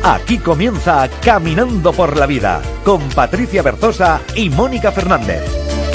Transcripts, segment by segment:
Aquí comienza Caminando por la Vida, con Patricia Berzosa y Mónica Fernández.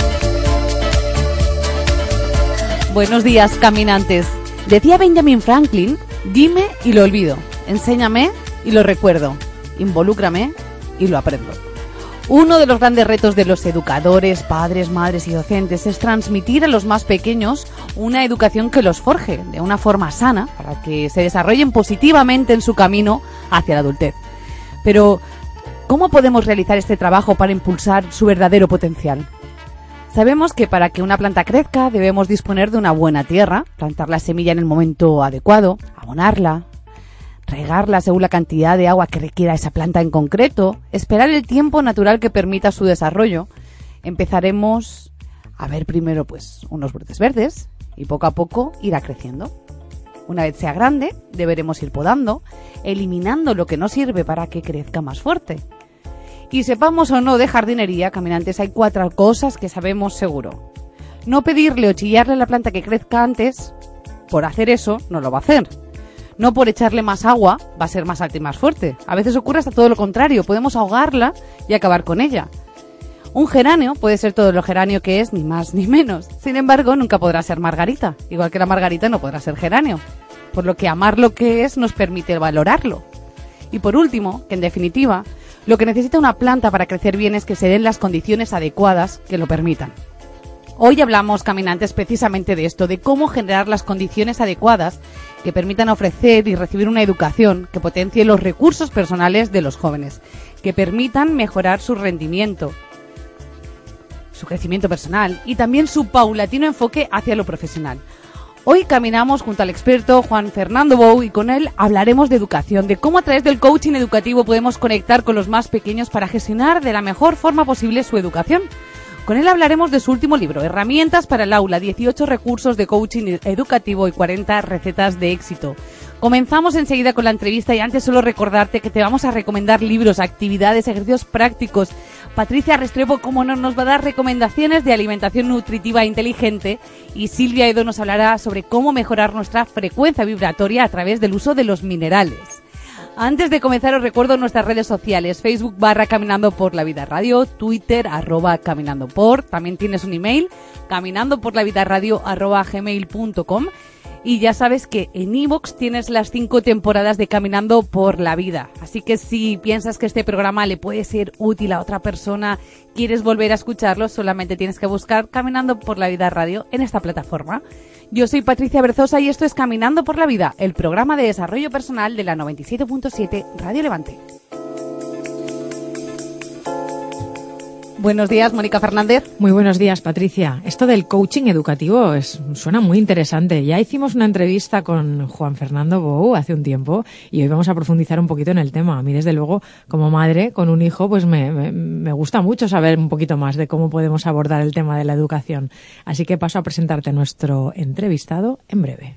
Buenos días, caminantes. Decía Benjamin Franklin, dime y lo olvido, enséñame y lo recuerdo, involúcrame y lo aprendo. Uno de los grandes retos de los educadores, padres, madres y docentes es transmitir a los más pequeños una educación que los forje de una forma sana para que se desarrollen positivamente en su camino hacia la adultez. Pero, ¿cómo podemos realizar este trabajo para impulsar su verdadero potencial? Sabemos que para que una planta crezca debemos disponer de una buena tierra, plantar la semilla en el momento adecuado, abonarla, regarla según la cantidad de agua que requiera esa planta en concreto, esperar el tiempo natural que permita su desarrollo. Empezaremos a ver primero unos brotes verdes y poco a poco irá creciendo. Una vez sea grande, deberemos ir podando, eliminando lo que no sirve para que crezca más fuerte. Y sepamos o no de jardinería, caminantes, hay 4 cosas que sabemos seguro. No pedirle o chillarle a la planta que crezca antes, por hacer eso no lo va a hacer. No por echarle más agua va a ser más alta y más fuerte. A veces ocurre hasta todo lo contrario, podemos ahogarla y acabar con ella. Un geranio puede ser todo lo geranio que es, ni más ni menos. Sin embargo, nunca podrá ser margarita. Igual que la margarita no podrá ser geranio. Por lo que amar lo que es nos permite valorarlo. Y por último, que en definitiva, lo que necesita una planta para crecer bien es que se den las condiciones adecuadas que lo permitan. Hoy hablamos, caminantes, precisamente de esto, de cómo generar las condiciones adecuadas que permitan ofrecer y recibir una educación que potencie los recursos personales de los jóvenes, que permitan mejorar su rendimiento, su crecimiento personal y también su paulatino enfoque hacia lo profesional. Hoy caminamos junto al experto Juan Fernando Bou y con él hablaremos de educación, de cómo a través del coaching educativo podemos conectar con los más pequeños para gestionar de la mejor forma posible su educación. Con él hablaremos de su último libro, Herramientas para el aula, 18 recursos de coaching educativo y 40 recetas de éxito. Comenzamos enseguida con la entrevista y antes solo recordarte que te vamos a recomendar libros, actividades, ejercicios prácticos. Patricia Restrepo, como no, nos va a dar recomendaciones de alimentación nutritiva e inteligente y Silvia Edo nos hablará sobre cómo mejorar nuestra frecuencia vibratoria a través del uso de los minerales. Antes de comenzar os recuerdo nuestras redes sociales, Facebook /Caminando por la Vida Radio, Twitter @caminandopor, también tienes un email, caminandoporlavidaradio@gmail.com y ya sabes que en iVoox tienes las 5 temporadas de Caminando por la Vida, así que si piensas que este programa le puede ser útil a otra persona, quieres volver a escucharlo, solamente tienes que buscar Caminando por la Vida Radio en esta plataforma. Yo soy Patricia Berzosa y esto es Caminando por la Vida, el programa de desarrollo personal de la 97.7 Radio Levante. Buenos días, Mónica Fernández. Muy buenos días, Patricia. Esto del coaching educativo suena muy interesante. Ya hicimos una entrevista con Juan Fernando Bou hace un tiempo y hoy vamos a profundizar un poquito en el tema. A mí, desde luego, como madre con un hijo, pues me gusta mucho saber un poquito más de cómo podemos abordar el tema de la educación. Así que paso a presentarte a nuestro entrevistado en breve.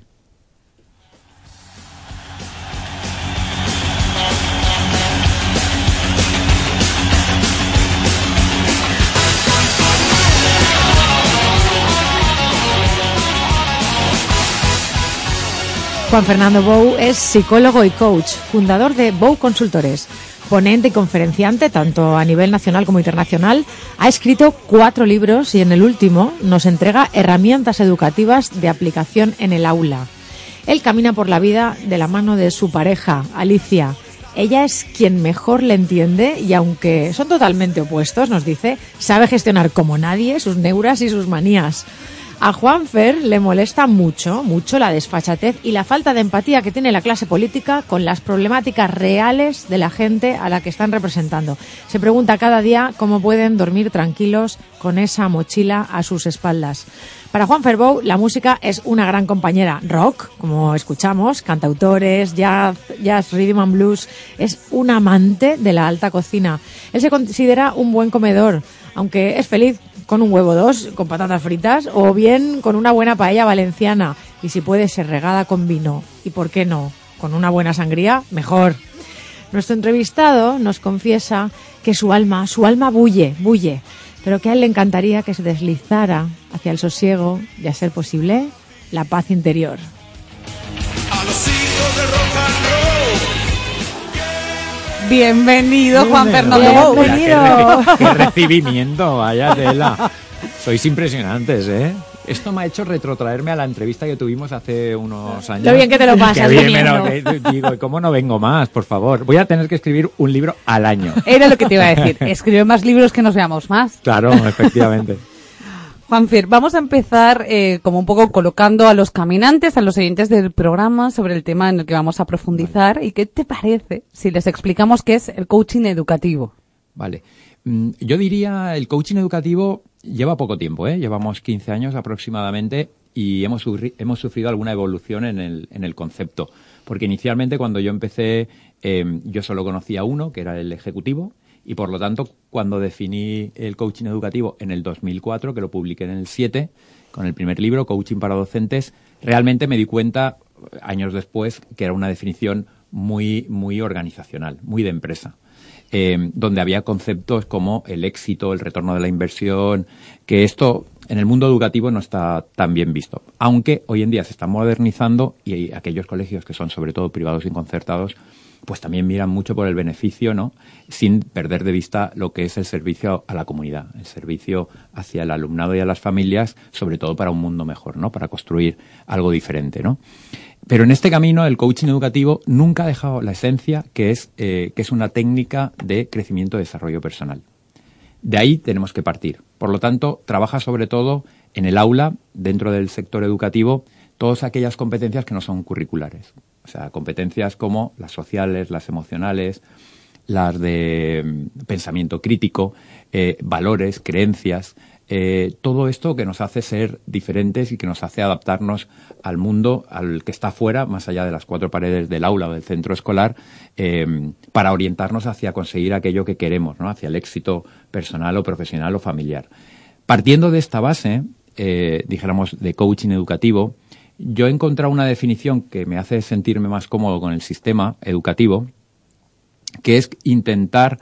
Juan Fernando Bou es psicólogo y coach, fundador de Bou Consultores, ponente y conferenciante tanto a nivel nacional como internacional. Ha escrito 4 libros y en el último nos entrega herramientas educativas de aplicación en el aula. Él camina por la vida de la mano de su pareja, Alicia. Ella es quien mejor le entiende y aunque son totalmente opuestos, nos dice, sabe gestionar como nadie sus neuras y sus manías. A Juanfer le molesta mucho la desfachatez y la falta de empatía que tiene la clase política con las problemáticas reales de la gente a la que están representando. Se pregunta cada día cómo pueden dormir tranquilos con esa mochila a sus espaldas. Para Juanfer Bou, la música es una gran compañera. Rock, como escuchamos, cantautores, jazz, rhythm and blues. Es un amante de la alta cocina. Él se considera un buen comedor, aunque es feliz con un huevo 2, con patatas fritas, o bien con una buena paella valenciana, y si puede ser regada con vino, y por qué no, con una buena sangría, mejor. Nuestro entrevistado nos confiesa que su alma bulle, pero que a él le encantaría que se deslizara hacia el sosiego y, a ser posible, la paz interior. A los hijos del rock and roll, Bienvenido, Juan Fernando Bou. Bienvenido. Qué recibimiento, vaya tela. Sois impresionantes, ¿eh? Esto me ha hecho retrotraerme a la entrevista que tuvimos hace unos años. Lo bien que te lo pasas. Qué bien, viniendo. digo, ¿cómo no vengo más? Por favor. Voy a tener que escribir un libro al año. Era lo que te iba a decir. Escribe más libros que nos veamos más. Claro, efectivamente. Juanfer, vamos a empezar como un poco colocando a los caminantes, a los oyentes del programa sobre el tema en el que vamos a profundizar. Vale. ¿Y qué te parece si les explicamos qué es el coaching educativo? Vale. Yo diría el coaching educativo lleva poco tiempo, ¿eh? Llevamos 15 años aproximadamente y hemos sufrido alguna evolución en el concepto. Porque inicialmente cuando yo empecé yo solo conocía uno, que era el ejecutivo. Y por lo tanto, cuando definí el coaching educativo en el 2004, que lo publiqué en el 7, con el primer libro, Coaching para Docentes, realmente me di cuenta, años después, que era una definición muy, muy organizacional, muy de empresa, donde había conceptos como el éxito, el retorno de la inversión, que esto en el mundo educativo no está tan bien visto. Aunque hoy en día se está modernizando y aquellos colegios que son sobre todo privados y concertados, pues también miran mucho por el beneficio, ¿no? Sin perder de vista lo que es el servicio a la comunidad, el servicio hacia el alumnado y a las familias, sobre todo para un mundo mejor, ¿no? Para construir algo diferente, ¿no? Pero en este camino el coaching educativo nunca ha dejado la esencia, que es una técnica de crecimiento y desarrollo personal. De ahí tenemos que partir. Por lo tanto, trabaja sobre todo en el aula, dentro del sector educativo, todas aquellas competencias que no son curriculares. O sea, competencias como las sociales, las emocionales, las de pensamiento crítico, valores, creencias, todo esto que nos hace ser diferentes y que nos hace adaptarnos al mundo, al que está afuera, más allá de las cuatro paredes del aula o del centro escolar, para orientarnos hacia conseguir aquello que queremos, ¿no? Hacia el éxito personal o profesional o familiar. Partiendo de esta base, dijéramos, de coaching educativo, yo he encontrado una definición que me hace sentirme más cómodo con el sistema educativo, que es intentar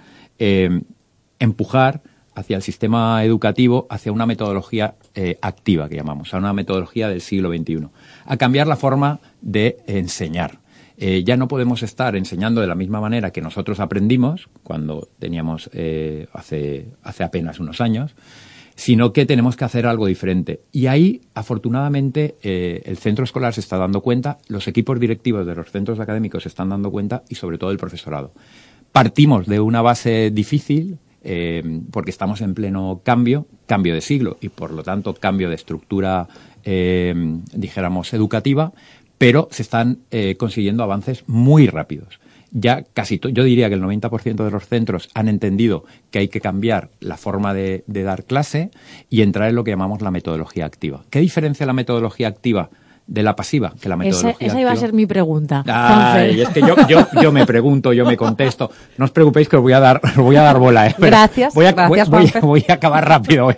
empujar hacia el sistema educativo, hacia una metodología activa, que llamamos, a una metodología del siglo XXI, a cambiar la forma de enseñar. Ya no podemos estar enseñando de la misma manera que nosotros aprendimos cuando teníamos hace apenas unos años, sino que tenemos que hacer algo diferente. Y ahí, afortunadamente, el centro escolar se está dando cuenta, los equipos directivos de los centros académicos se están dando cuenta y, sobre todo, el profesorado. Partimos de una base difícil, porque estamos en pleno cambio de siglo y, por lo tanto, cambio de estructura, dijéramos, educativa, pero se están consiguiendo avances muy rápidos. Ya yo diría que el 90% de los centros han entendido que hay que cambiar la forma de dar clase y entrar en lo que llamamos la metodología activa. ¿Qué diferencia la metodología activa de la pasiva? Que la metodología esa iba a ser mi pregunta. Ay, es que yo me pregunto, yo me contesto. No os preocupéis que os voy a dar bola, ¿eh? Gracias. Voy a acabar rápido.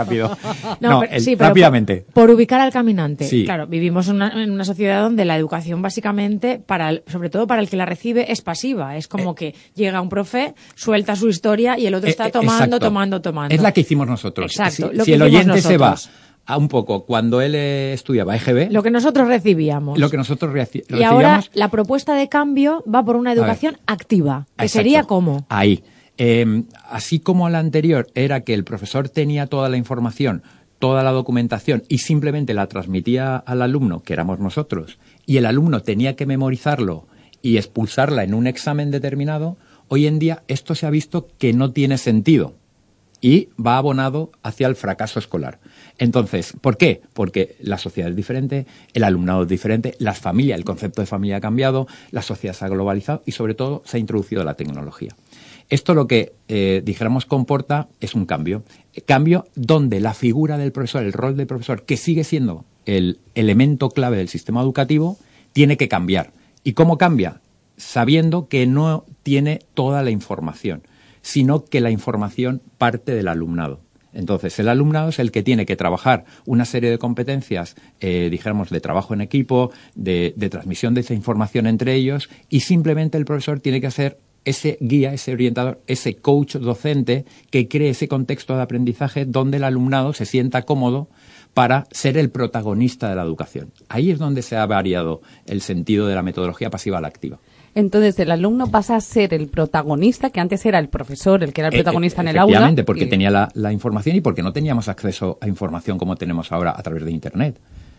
Rápidamente. Por ubicar al caminante. Sí. Claro, vivimos en una sociedad donde la educación básicamente, sobre todo para el que la recibe, es pasiva. Es como que llega un profe, suelta su historia y el otro está tomando. Es la que hicimos nosotros. Exacto. Si el oyente se va a un poco cuando él estudiaba EGB, lo que nosotros recibíamos. Y ahora la propuesta de cambio va por una educación activa, que exacto. sería ¿cómo? Ahí. Así como la anterior era que el profesor tenía toda la información, toda la documentación y simplemente la transmitía al alumno, que éramos nosotros, y el alumno tenía que memorizarlo y expulsarla en un examen determinado, hoy en día esto se ha visto que no tiene sentido y va abonado hacia el fracaso escolar. Entonces, ¿por qué? Porque la sociedad es diferente, el alumnado es diferente, las familias, el concepto de familia ha cambiado, la sociedad se ha globalizado y, sobre todo, se ha introducido la tecnología. Esto lo que, dijéramos, comporta es un cambio. Cambio donde la figura del profesor, el rol del profesor, que sigue siendo el elemento clave del sistema educativo, tiene que cambiar. ¿Y cómo cambia? Sabiendo que no tiene toda la información, sino que la información parte del alumnado. Entonces, el alumnado es el que tiene que trabajar una serie de competencias, dijéramos, de trabajo en equipo, de transmisión de esa información entre ellos, y simplemente el profesor tiene que ser ese guía, ese orientador, ese coach docente que cree ese contexto de aprendizaje donde el alumnado se sienta cómodo para ser el protagonista de la educación. Ahí es donde se ha variado el sentido de la metodología pasiva a la activa. Entonces el alumno pasa a ser el protagonista, que antes era el profesor, el que era el protagonista en el aula. Efectivamente, porque tenía la información y porque no teníamos acceso a información como tenemos ahora a través de Internet.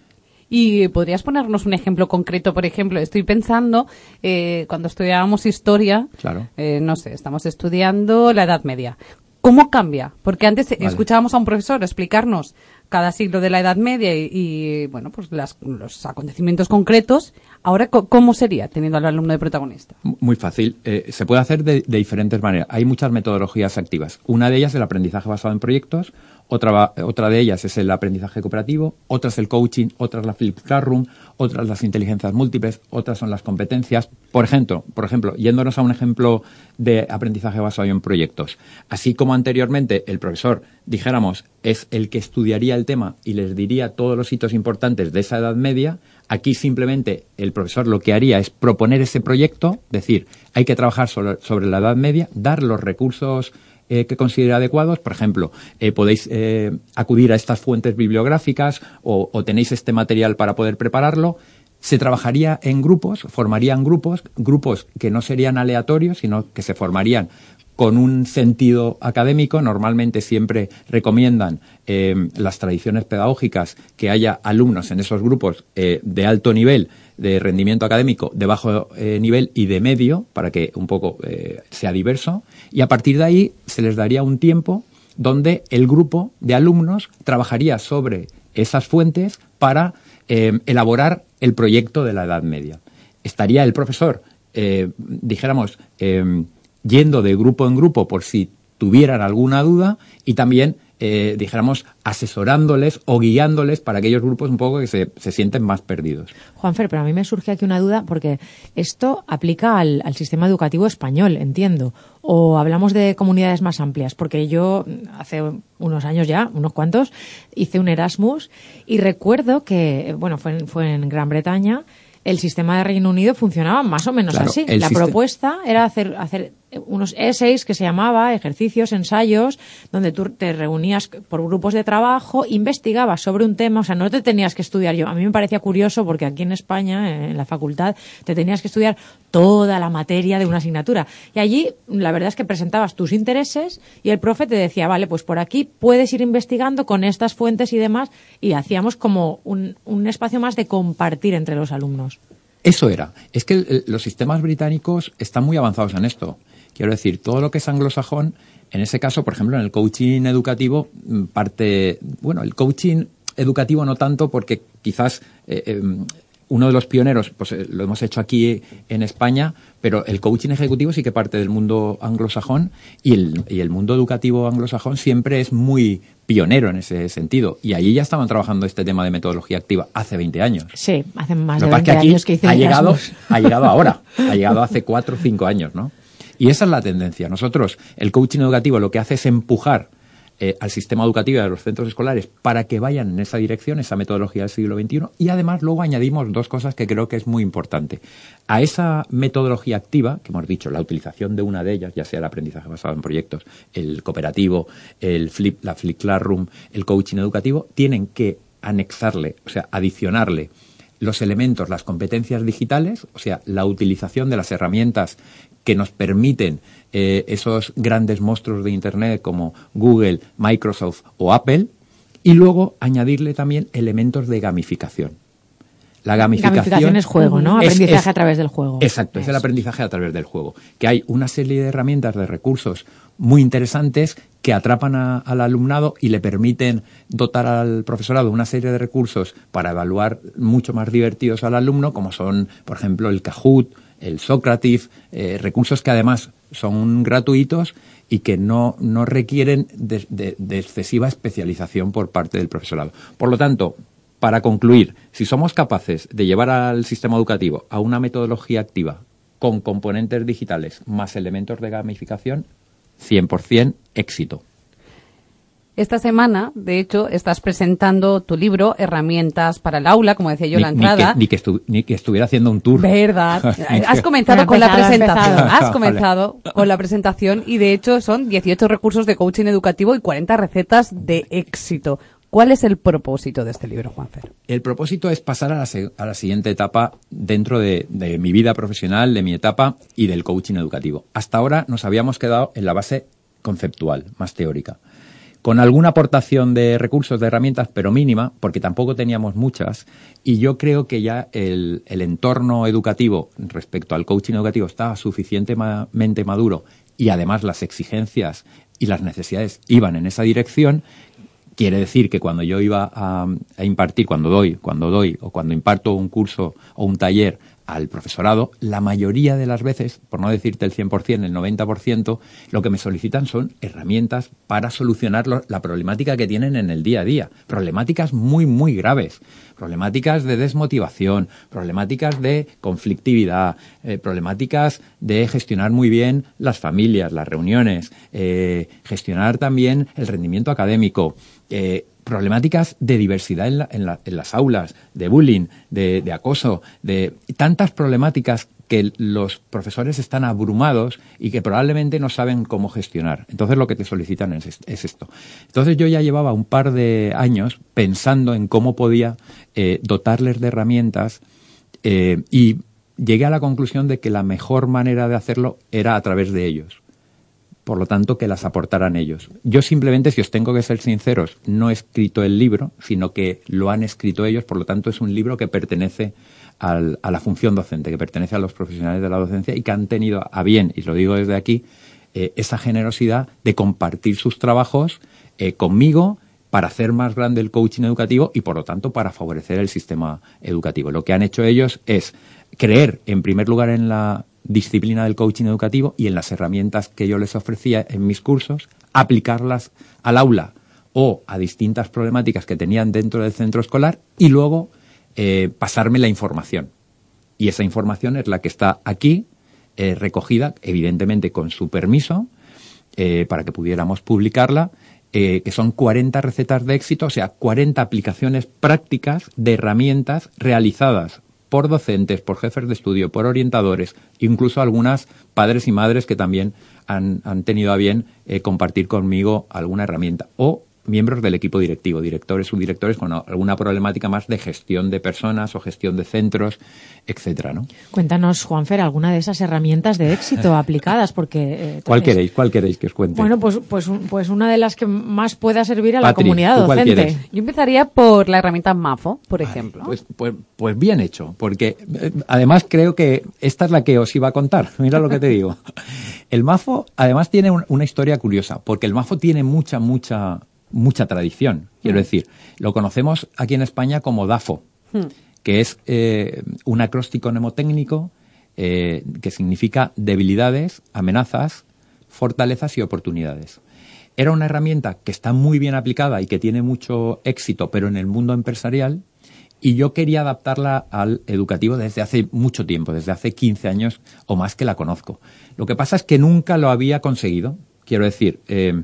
¿Y podrías ponernos un ejemplo concreto? Por ejemplo, estoy pensando, cuando estudiábamos historia, Claro. No sé, estamos estudiando la Edad Media. ¿Cómo cambia? Porque antes escuchábamos a un profesor explicarnos cada siglo de la Edad Media y bueno, pues los acontecimientos concretos. Ahora, ¿cómo sería teniendo al alumno de protagonista? Muy fácil. Se puede hacer de diferentes maneras. Hay muchas metodologías activas. Una de ellas es el aprendizaje basado en proyectos, otra de ellas es el aprendizaje cooperativo, otra es el coaching, otra es la Flip Classroom, otras las inteligencias múltiples, otras son las competencias. Por ejemplo, yéndonos a un ejemplo de aprendizaje basado en proyectos. Así como anteriormente el profesor, dijéramos, es el que estudiaría el tema y les diría todos los hitos importantes de esa Edad Media, aquí simplemente el profesor lo que haría es proponer ese proyecto, decir, hay que trabajar sobre la Edad Media, dar los recursos que considere adecuados. Por ejemplo, podéis acudir a estas fuentes bibliográficas o tenéis este material para poder prepararlo. Se trabajaría en grupos, formarían grupos que no serían aleatorios, sino que se formarían con un sentido académico. Normalmente siempre recomiendan las tradiciones pedagógicas que haya alumnos en esos grupos de alto nivel, de rendimiento académico, de bajo nivel y de medio, para que un poco sea diverso. Y a partir de ahí se les daría un tiempo donde el grupo de alumnos trabajaría sobre esas fuentes para elaborar el proyecto de la Edad Media. Estaría el profesor, dijéramos, yendo de grupo en grupo por si tuvieran alguna duda y también, dijéramos, asesorándoles o guiándoles para aquellos grupos un poco que se sienten más perdidos. Juanfer, pero a mí me surge aquí una duda porque esto aplica al sistema educativo español, entiendo, o hablamos de comunidades más amplias, porque yo hace unos años ya, unos cuantos, hice un Erasmus y recuerdo que, bueno, fue en Gran Bretaña. El sistema de Reino Unido funcionaba más o menos así. La propuesta era hacer unos essays que se llamaba ejercicios, ensayos, donde tú te reunías por grupos de trabajo, investigabas sobre un tema, o sea, no te tenías que estudiar. A mí me parecía curioso porque aquí en España, en la facultad, te tenías que estudiar toda la materia de una asignatura. Y allí, la verdad es que presentabas tus intereses y el profe te decía, vale, pues por aquí puedes ir investigando con estas fuentes y demás, y hacíamos como un espacio más de compartir entre los alumnos. Eso era. Es que los sistemas británicos están muy avanzados en esto. Quiero decir, todo lo que es anglosajón, en ese caso, por ejemplo, en el coaching educativo, el coaching educativo no tanto porque quizás uno de los pioneros, pues lo hemos hecho aquí en España, pero el coaching ejecutivo sí que parte del mundo anglosajón y el mundo educativo anglosajón siempre es muy pionero en ese sentido. Y allí ya estaban trabajando este tema de metodología activa hace 20 años. Sí, hace más de 20 años que hice ha llegado ahora, ha llegado hace 4 o 5 años, ¿no? Y esa es la tendencia. Nosotros, el coaching educativo lo que hace es empujar al sistema educativo y a los centros escolares para que vayan en esa dirección, esa metodología del siglo XXI, y además luego añadimos 2 cosas que creo que es muy importante. A esa metodología activa, que hemos dicho, la utilización de una de ellas, ya sea el aprendizaje basado en proyectos, el cooperativo, la Flip Classroom, el coaching educativo, tienen que anexarle, o sea, adicionarle los elementos, las competencias digitales, o sea, la utilización de las herramientas que nos permiten esos grandes monstruos de Internet como Google, Microsoft o Apple, y luego añadirle también elementos de gamificación. La gamificación es juego, ¿no? Aprendizaje a través del juego. Exacto, es el aprendizaje a través del juego. Que hay una serie de herramientas, de recursos muy interesantes que atrapan al alumnado y le permiten dotar al profesorado una serie de recursos para evaluar mucho más divertidos al alumno, como son, por ejemplo, el Kahoot, el Socrative, recursos que además son gratuitos y que no requieren de excesiva especialización por parte del profesorado. Por lo tanto, para concluir, si somos capaces de llevar al sistema educativo a una metodología activa con componentes digitales más elementos de gamificación, 100% éxito. Esta semana, de hecho, estás presentando tu libro, Herramientas para el Aula, como decía yo en la entrada. Ni que estuviera haciendo un tour. ¿Verdad? Has comenzado con la presentación. Has comenzado con la presentación y, de hecho, son 18 recursos de coaching educativo y 40 recetas de éxito. ¿Cuál es el propósito de este libro, Juanfer? El propósito es pasar a la siguiente etapa dentro de mi vida profesional, de mi etapa y del coaching educativo. Hasta ahora nos habíamos quedado en la base conceptual, más teórica, con alguna aportación de recursos, de herramientas, pero mínima, porque tampoco teníamos muchas, y yo creo que ya el entorno educativo respecto al coaching educativo estaba suficientemente maduro y además las exigencias y las necesidades iban en esa dirección. Quiere decir que cuando yo iba a impartir, cuando doy o cuando imparto un curso o un taller al profesorado, la mayoría de las veces, por no decirte el 100%, el 90%, lo que me solicitan son herramientas para solucionar la problemática que tienen en el día a día. Problemáticas muy, muy graves. Problemáticas de desmotivación, problemáticas de conflictividad, problemáticas de gestionar muy bien las familias, las reuniones, gestionar también el rendimiento académico, problemáticas de diversidad en las aulas, de bullying, de acoso, de tantas problemáticas que los profesores están abrumados y que probablemente no saben cómo gestionar. Entonces lo que te solicitan es esto. Entonces yo ya llevaba un par de años pensando en cómo podía dotarles de herramientas y llegué a la conclusión de que la mejor manera de hacerlo era a través de ellos. Por lo tanto, que las aportaran ellos. Yo simplemente, si os tengo que ser sinceros, no he escrito el libro, sino que lo han escrito ellos. Por lo tanto, es un libro que pertenece a la función docente, que pertenece a los profesionales de la docencia y que han tenido a bien, y lo digo desde aquí, esa generosidad de compartir sus trabajos conmigo para hacer más grande el coaching educativo y, por lo tanto, para favorecer el sistema educativo. Lo que han hecho ellos es creer, en primer lugar, en la disciplina del coaching educativo y en las herramientas que yo les ofrecía en mis cursos, aplicarlas al aula o a distintas problemáticas que tenían dentro del centro escolar y luego pasarme la información. Y esa información es la que está aquí recogida, evidentemente con su permiso, para que pudiéramos publicarla, que son 40 recetas de éxito, o sea, 40 aplicaciones prácticas de herramientas realizadas por docentes, por jefes de estudio, por orientadores, incluso algunas padres y madres que también han tenido a bien compartir conmigo alguna herramienta, o miembros del equipo directivo, directores, subdirectores, con alguna problemática más de gestión de personas o gestión de centros, etcétera, ¿no? Cuéntanos, Juanfer, alguna de esas herramientas de éxito aplicadas, porque... ¿Cuál queréis que os cuente? Bueno, pues una de las que más pueda servir a la Patri, comunidad ¿tú cuál docente. quieres? Yo empezaría por la herramienta MAFO, por ejemplo. Pues bien hecho, porque además creo que esta es la que os iba a contar. Mira lo que te digo. El MAFO además tiene una historia curiosa, porque el MAFO tiene mucha tradición. Quiero decir, lo conocemos aquí en España como DAFO, que es un acróstico mnemotécnico que significa debilidades, amenazas, fortalezas y oportunidades. Era una herramienta que está muy bien aplicada y que tiene mucho éxito, pero en el mundo empresarial, y yo quería adaptarla al educativo desde hace mucho tiempo, desde hace 15 años o más que la conozco. Lo que pasa es que nunca lo había conseguido. Quiero decir,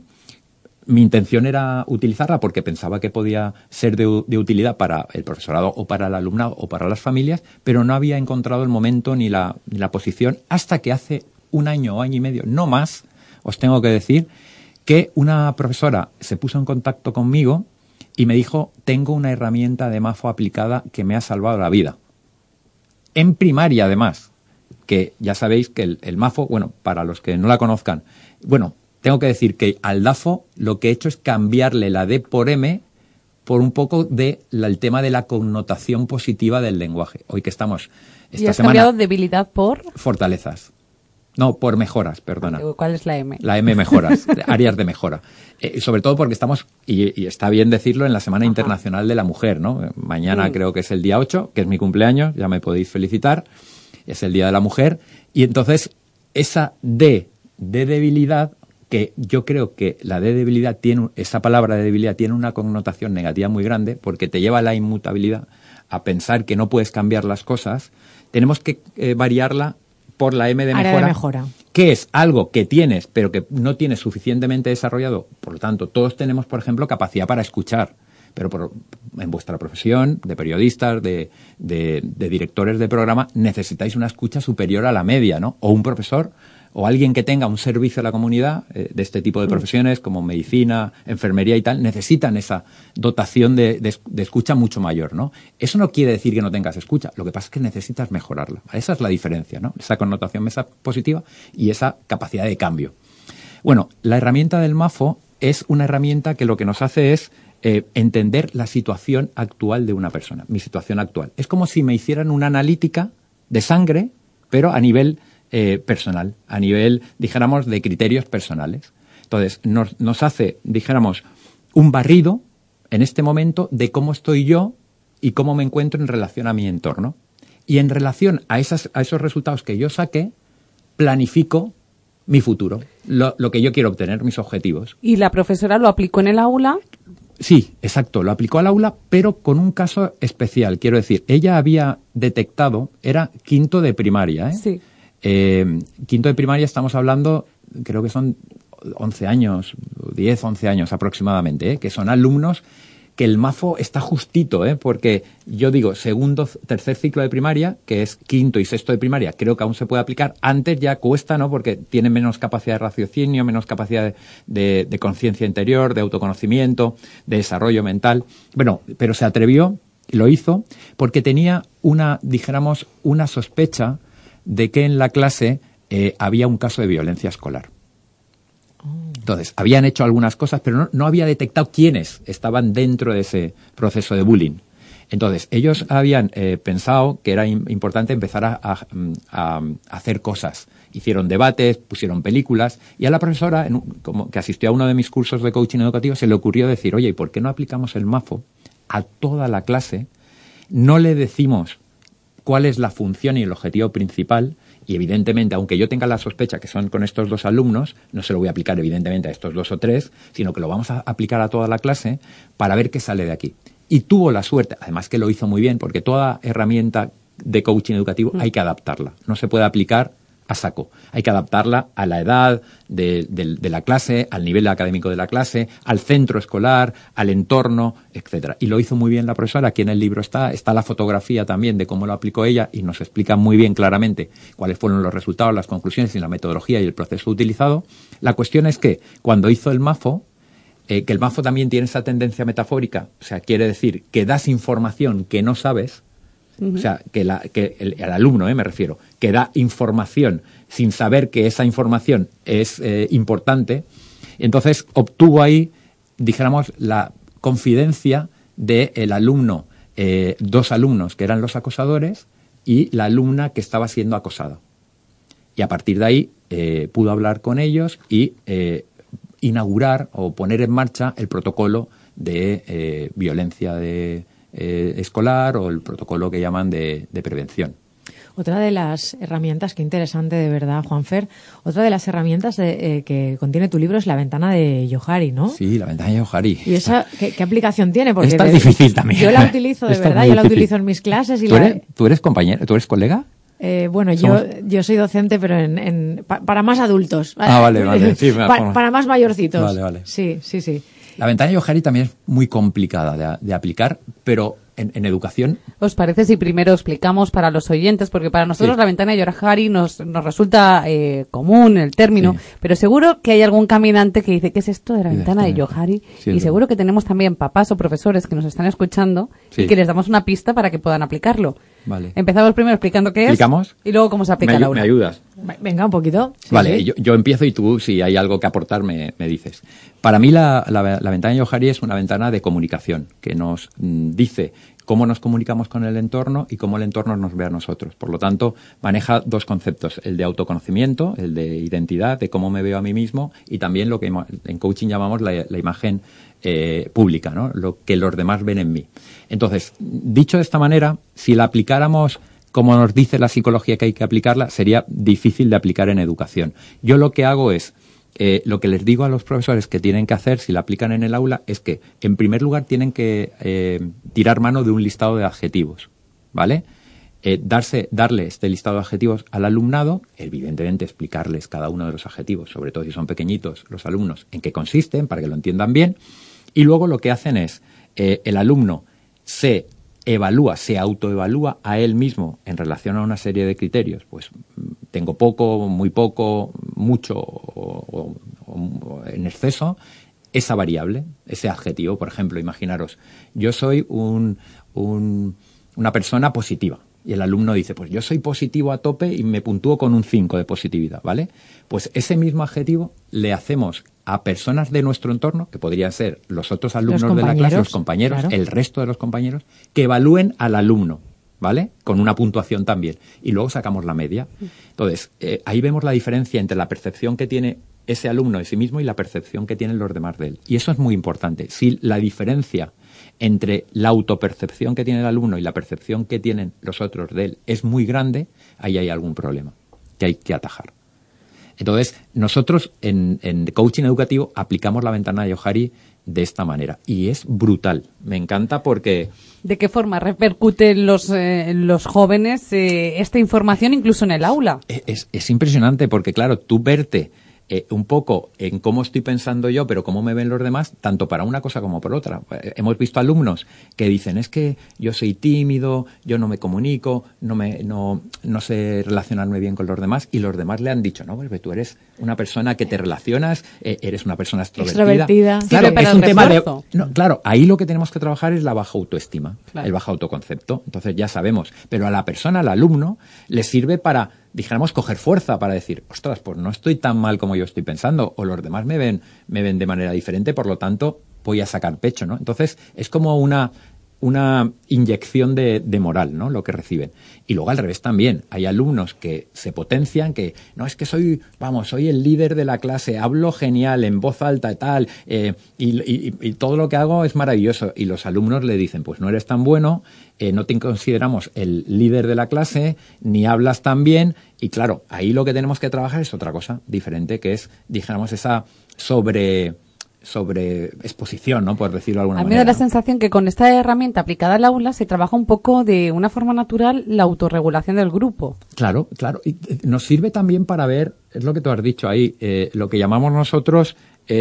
mi intención era utilizarla porque pensaba que podía ser de utilidad para el profesorado o para el alumnado o para las familias, pero no había encontrado el momento ni la posición hasta que hace un año o año y medio, no más, os tengo que decir, que una profesora se puso en contacto conmigo y me dijo, tengo una herramienta de MAFO aplicada que me ha salvado la vida. En primaria, además, que ya sabéis que el MAFO, bueno, para los que no la conozcan, bueno, tengo que decir que al DAFO lo que he hecho es cambiarle la D por M por un poco el tema de la connotación positiva del lenguaje. Hoy que estamos esta ¿Y has semana... cambiado debilidad por...? Fortalezas. No, por mejoras, perdona. ¿Cuál es la M? La M, mejoras, áreas de mejora. Sobre todo porque estamos, y está bien decirlo, en la Semana Internacional de la Mujer, ¿no? Mañana creo que es el día 8, que es mi cumpleaños, ya me podéis felicitar. Es el Día de la Mujer. Y entonces, esa D de debilidad, que yo creo que la D de debilidad esa palabra de debilidad tiene una connotación negativa muy grande, porque te lleva a la inmutabilidad, a pensar que no puedes cambiar las cosas, tenemos que variarla por la M de mejora, que es algo que tienes, pero que no tienes suficientemente desarrollado. Por lo tanto, todos tenemos, por ejemplo, capacidad para escuchar, pero en vuestra profesión, de periodistas, de directores de programa, necesitáis una escucha superior a la media, ¿no? O un profesor o alguien que tenga un servicio a la comunidad de este tipo de profesiones como medicina, enfermería y tal, necesitan esa dotación de escucha mucho mayor, ¿no? Eso no quiere decir que no tengas escucha, lo que pasa es que necesitas mejorarla. Esa es la diferencia, ¿no? Esa connotación positiva y esa capacidad de cambio. Bueno, la herramienta del MAFO es una herramienta que lo que nos hace es entender la situación actual de una persona, mi situación actual. Es como si me hicieran una analítica de sangre, pero a nivel personal, a nivel, dijéramos, de criterios personales. Entonces, nos hace, dijéramos, un barrido en este momento de cómo estoy yo y cómo me encuentro en relación a mi entorno. Y en relación a esos resultados que yo saqué, planifico mi futuro, lo que yo quiero obtener, mis objetivos. ¿Y la profesora lo aplicó en el aula? Sí, exacto, lo aplicó al aula, pero con un caso especial. Quiero decir, ella había detectado, era quinto de primaria, ¿eh? Sí. Quinto de primaria estamos hablando, creo que son 11 años, 10, 11 años aproximadamente, que son alumnos que el MAFO está justito, porque yo digo segundo, tercer ciclo de primaria, que es quinto y sexto de primaria, creo que aún se puede aplicar. Antes ya cuesta, ¿no? Porque tienen menos capacidad de raciocinio, menos capacidad de conciencia interior, de autoconocimiento, de desarrollo mental. Bueno, pero se atrevió, lo hizo, porque tenía una sospecha de que en la clase había un caso de violencia escolar. Entonces, habían hecho algunas cosas, pero no había detectado quiénes estaban dentro de ese proceso de bullying. Entonces, ellos habían pensado que era importante empezar a hacer cosas. Hicieron debates, pusieron películas, y a la profesora, como que asistió a uno de mis cursos de coaching educativo, se le ocurrió decir, oye, ¿y por qué no aplicamos el MAFO a toda la clase? No le decimos cuál es la función y el objetivo principal. Y evidentemente, aunque yo tenga la sospecha que son con estos 2 alumnos, no se lo voy a aplicar evidentemente a estos 2 o 3, sino que lo vamos a aplicar a toda la clase para ver qué sale de aquí. Y tuvo la suerte, además que lo hizo muy bien, porque toda herramienta de coaching educativo hay que adaptarla. No se puede aplicar a saco. Hay que adaptarla a la edad de la clase, al nivel académico de la clase, al centro escolar, al entorno, etcétera. Y lo hizo muy bien la profesora. Aquí en el libro está la fotografía también de cómo lo aplicó ella y nos explica muy bien claramente cuáles fueron los resultados, las conclusiones y la metodología y el proceso utilizado. La cuestión es que cuando hizo el MAFO, que el MAFO también tiene esa tendencia metafórica, o sea, quiere decir que das información que no sabes. O sea, que el alumno, me refiero, que da información sin saber que esa información es importante. Entonces, obtuvo ahí, dijéramos, la confidencia del alumno, 2 alumnos que eran los acosadores y la alumna que estaba siendo acosada. Y a partir de ahí pudo hablar con ellos y inaugurar o poner en marcha el protocolo de violencia escolar o el protocolo que llaman de prevención. Otra de las herramientas, qué interesante de verdad, Juanfer, otra de las herramientas que contiene tu libro es la ventana de Johari, ¿no? Sí, la ventana de Johari. ¿Y esa qué aplicación tiene? Porque esta es difícil también. Yo la utilizo, de verdad, yo la utilizo en mis clases. Y ¿Tú eres compañera? ¿Tú eres colega? Bueno, yo soy docente, pero para más adultos. Vale. Sí, para más mayorcitos. Vale. Sí. La ventana de Johari también es muy complicada de aplicar, pero en educación... ¿Os parece si primero explicamos para los oyentes? Porque para nosotros la ventana de Johari nos resulta común el término, pero seguro que hay algún caminante que dice, ¿qué es esto de la ventana de Johari? Sí, y seguro que tenemos también papás o profesores que nos están escuchando y que les damos una pista para que puedan aplicarlo. Vale. Empezamos primero explicando qué es. ¿Explicamos? Y luego cómo se aplica la ¿Me ayudas? Venga, un poquito. Vale, sí. Yo empiezo y tú, si hay algo que aportar, me dices. Para mí la ventana de Johari es una ventana de comunicación que nos dice cómo nos comunicamos con el entorno y cómo el entorno nos ve a nosotros. Por lo tanto, maneja 2 conceptos, el de autoconocimiento, el de identidad, de cómo me veo a mí mismo, y también lo que en coaching llamamos la imagen pública, ¿no? Lo que los demás ven en mí. Entonces, dicho de esta manera, si la aplicáramos como nos dice la psicología que hay que aplicarla, sería difícil de aplicar en educación. Yo lo que hago es, lo que les digo a los profesores que tienen que hacer si la aplican en el aula es que, en primer lugar, tienen que tirar mano de un listado de adjetivos, ¿vale? Darle este listado de adjetivos al alumnado, evidentemente explicarles cada uno de los adjetivos, sobre todo si son pequeñitos los alumnos, en qué consisten, para que lo entiendan bien, y luego lo que hacen es, el alumno se autoevalúa a él mismo en relación a una serie de criterios, pues tengo poco, muy poco, mucho o en exceso, esa variable, ese adjetivo. Por ejemplo, imaginaros, yo soy una persona positiva. Y el alumno dice, pues yo soy positivo a tope y me puntúo con un 5 de positividad, ¿vale? Pues ese mismo adjetivo le hacemos a personas de nuestro entorno, que podrían ser los otros alumnos de la clase, los compañeros, claro, el resto de los compañeros, que evalúen al alumno, ¿vale? Con una puntuación también. Y luego sacamos la media. Entonces, ahí vemos la diferencia entre la percepción que tiene ese alumno de sí mismo y la percepción que tienen los demás de él. Y eso es muy importante. Si la diferencia entre la autopercepción que tiene el alumno y la percepción que tienen los otros de él es muy grande, ahí hay algún problema que hay que atajar. Entonces, nosotros en coaching educativo aplicamos la ventana de Johari de esta manera y es brutal. Me encanta porque... ¿De qué forma repercute en los jóvenes esta información incluso en el aula? Es impresionante porque, claro, tú verte un poco en cómo estoy pensando yo, pero cómo me ven los demás, tanto para una cosa como por otra. Hemos visto alumnos que dicen, es que yo soy tímido, yo no me comunico, no sé relacionarme bien con los demás, y los demás le han dicho, no, pues tú eres una persona que te relacionas, eres una persona extrovertida. Claro, es un tema de... No, claro, ahí lo que tenemos que trabajar es la baja autoestima, claro, el bajo autoconcepto. Entonces ya sabemos, pero a la persona, al alumno, le sirve para, dijéramos, coger fuerza para decir, ostras, pues no estoy tan mal como yo estoy pensando, o los demás me ven de manera diferente, por lo tanto voy a sacar pecho, ¿no? Entonces es como una inyección de moral, ¿no? Lo que reciben. Y luego al revés también. Hay alumnos que se potencian, que no, es que soy el líder de la clase, hablo genial, en voz alta y tal, y todo lo que hago es maravilloso. Y los alumnos le dicen, pues no eres tan bueno, no te consideramos el líder de la clase, ni hablas tan bien. Y claro, ahí lo que tenemos que trabajar es otra cosa diferente, que es, dijéramos, esa sobre exposición, ¿no? Por decirlo de alguna manera. A mí me da la sensación que con esta herramienta aplicada al aula se trabaja un poco de una forma natural la autorregulación del grupo. Claro. Y nos sirve también para ver, es lo que tú has dicho ahí, lo que llamamos nosotros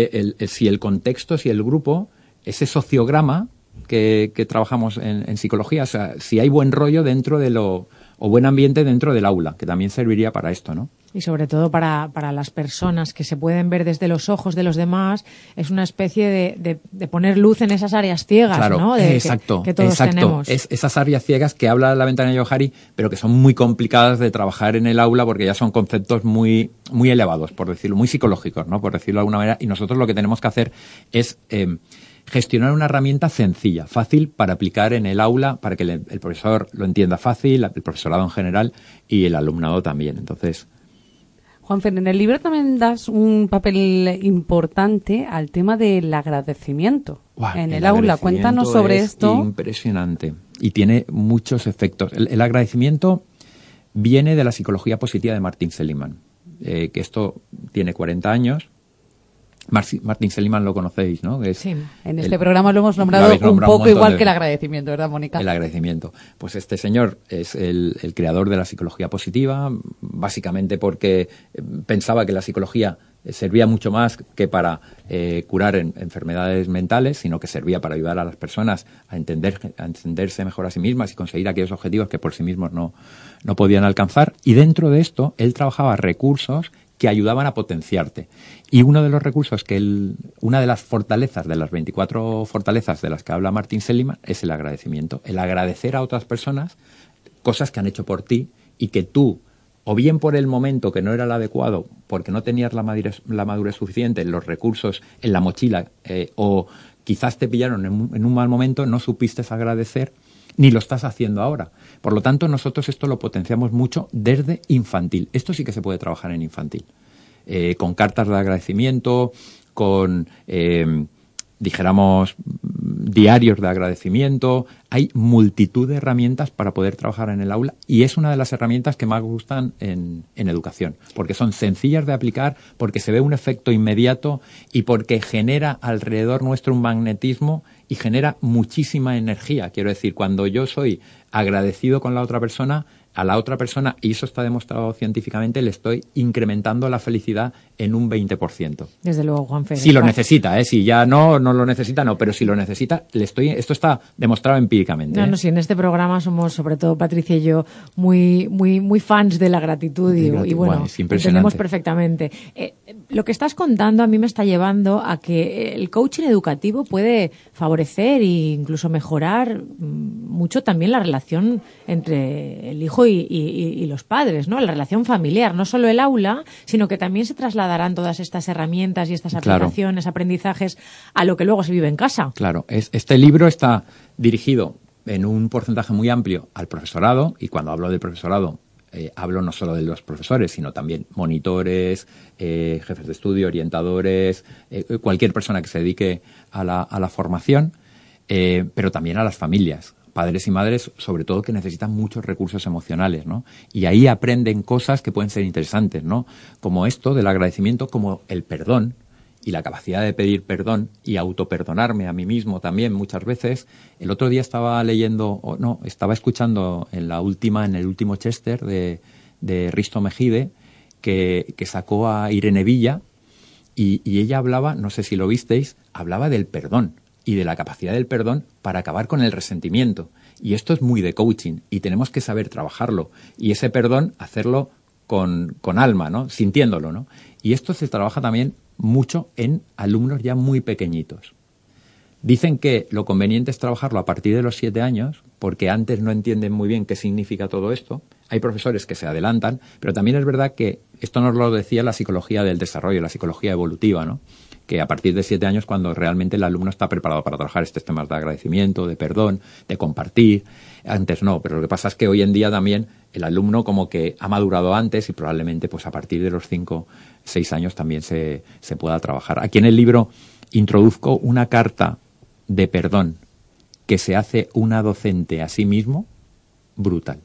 si el contexto, si el grupo, ese sociograma que trabajamos en psicología, o sea, si hay buen rollo dentro de o buen ambiente dentro del aula, que también serviría para esto, ¿no? Y sobre todo para las personas que se pueden ver desde los ojos de los demás, es una especie de poner luz en esas áreas ciegas, claro, ¿no? Que todos tenemos. Esas áreas ciegas que habla la ventana de Johari, pero que son muy complicadas de trabajar en el aula porque ya son conceptos muy, muy elevados, por decirlo, muy psicológicos, ¿no? Por decirlo de alguna manera. Y nosotros lo que tenemos que hacer es gestionar una herramienta sencilla, fácil para aplicar en el aula, para que el profesor lo entienda fácil, el profesorado en general y el alumnado también. Entonces... Juanfer, en el libro también das un papel importante al tema del agradecimiento en el aula. Cuéntanos sobre esto. Impresionante y tiene muchos efectos. El agradecimiento viene de la psicología positiva de Martin Seligman, que esto tiene 40 años. Martin Seligman lo conocéis, ¿no? Sí, en este programa lo hemos nombrado un poco igual que el agradecimiento, ¿verdad, Mónica? El agradecimiento. Pues este señor es el creador de la psicología positiva, básicamente porque pensaba que la psicología servía mucho más que para curar enfermedades mentales, sino que servía para ayudar a las personas a entenderse mejor a sí mismas y conseguir aquellos objetivos que por sí mismos no podían alcanzar. Y dentro de esto, él trabajaba recursos que ayudaban a potenciarte. Y uno de los recursos una de las fortalezas, de las 24 fortalezas de las que habla Martin Seligman, es el agradecimiento. El agradecer a otras personas cosas que han hecho por ti y que tú, o bien por el momento que no era el adecuado, porque no tenías la madurez suficiente, los recursos en la mochila, o quizás te pillaron en un mal momento, no supiste agradecer, ni lo estás haciendo ahora. Por lo tanto, nosotros esto lo potenciamos mucho desde infantil. Esto sí que se puede trabajar en infantil. Con cartas de agradecimiento, con, dijéramos, diarios de agradecimiento. Hay multitud de herramientas para poder trabajar en el aula y es una de las herramientas que más gustan en educación, porque son sencillas de aplicar, porque se ve un efecto inmediato y porque genera alrededor nuestro un magnetismo y genera muchísima energía. Quiero decir, cuando yo soy agradecido con la otra persona, a la otra persona, y eso está demostrado científicamente, le estoy incrementando la felicidad en un 20%. Desde luego, Juanfe. Si lo necesita, si ya no lo necesita, no, pero si lo necesita, esto está demostrado empíricamente. No, si en este programa somos, sobre todo Patricia y yo, muy fans de la gratitud y bueno, entendemos perfectamente. Lo que estás contando a mí me está llevando a que el coaching educativo puede favorecer e incluso mejorar mucho también la relación entre el hijo y los padres, ¿no? La relación familiar, no solo el aula, sino que también se trasladarán todas estas herramientas y estas aplicaciones, aprendizajes a lo que luego se vive en casa. Claro, este libro está dirigido en un porcentaje muy amplio al profesorado, y cuando hablo del profesorado hablo no solo de los profesores, sino también monitores, jefes de estudio, orientadores, cualquier persona que se dedique a la formación, pero también a las familias, padres y madres, sobre todo, que necesitan muchos recursos emocionales, ¿no? Y ahí aprenden cosas que pueden ser interesantes, ¿no? Como esto del agradecimiento, como el perdón y la capacidad de pedir perdón y autoperdonarme a mí mismo también muchas veces. El otro día estaba estaba escuchando en el último Chester de Risto Mejide, que sacó a Irene Villa, y ella hablaba, no sé si lo visteis, hablaba del perdón y de la capacidad del perdón para acabar con el resentimiento. Y esto es muy de coaching y tenemos que saber trabajarlo. Y ese perdón, hacerlo con alma, ¿no? Sintiéndolo, ¿no? Y esto se trabaja también mucho en alumnos ya muy pequeñitos. Dicen que lo conveniente es trabajarlo a partir de los 7 años, porque antes no entienden muy bien qué significa todo esto. Hay profesores que se adelantan, pero también es verdad que esto nos lo decía la psicología del desarrollo, la psicología evolutiva, ¿no? Que a partir de 7 años, cuando realmente el alumno está preparado para trabajar estos temas de agradecimiento, de perdón, de compartir. Antes no, pero lo que pasa es que hoy en día también el alumno como que ha madurado antes y probablemente pues a partir de los 5, 6 años también se pueda trabajar. Aquí en el libro introduzco una carta de perdón que se hace una docente a sí mismo, brutal.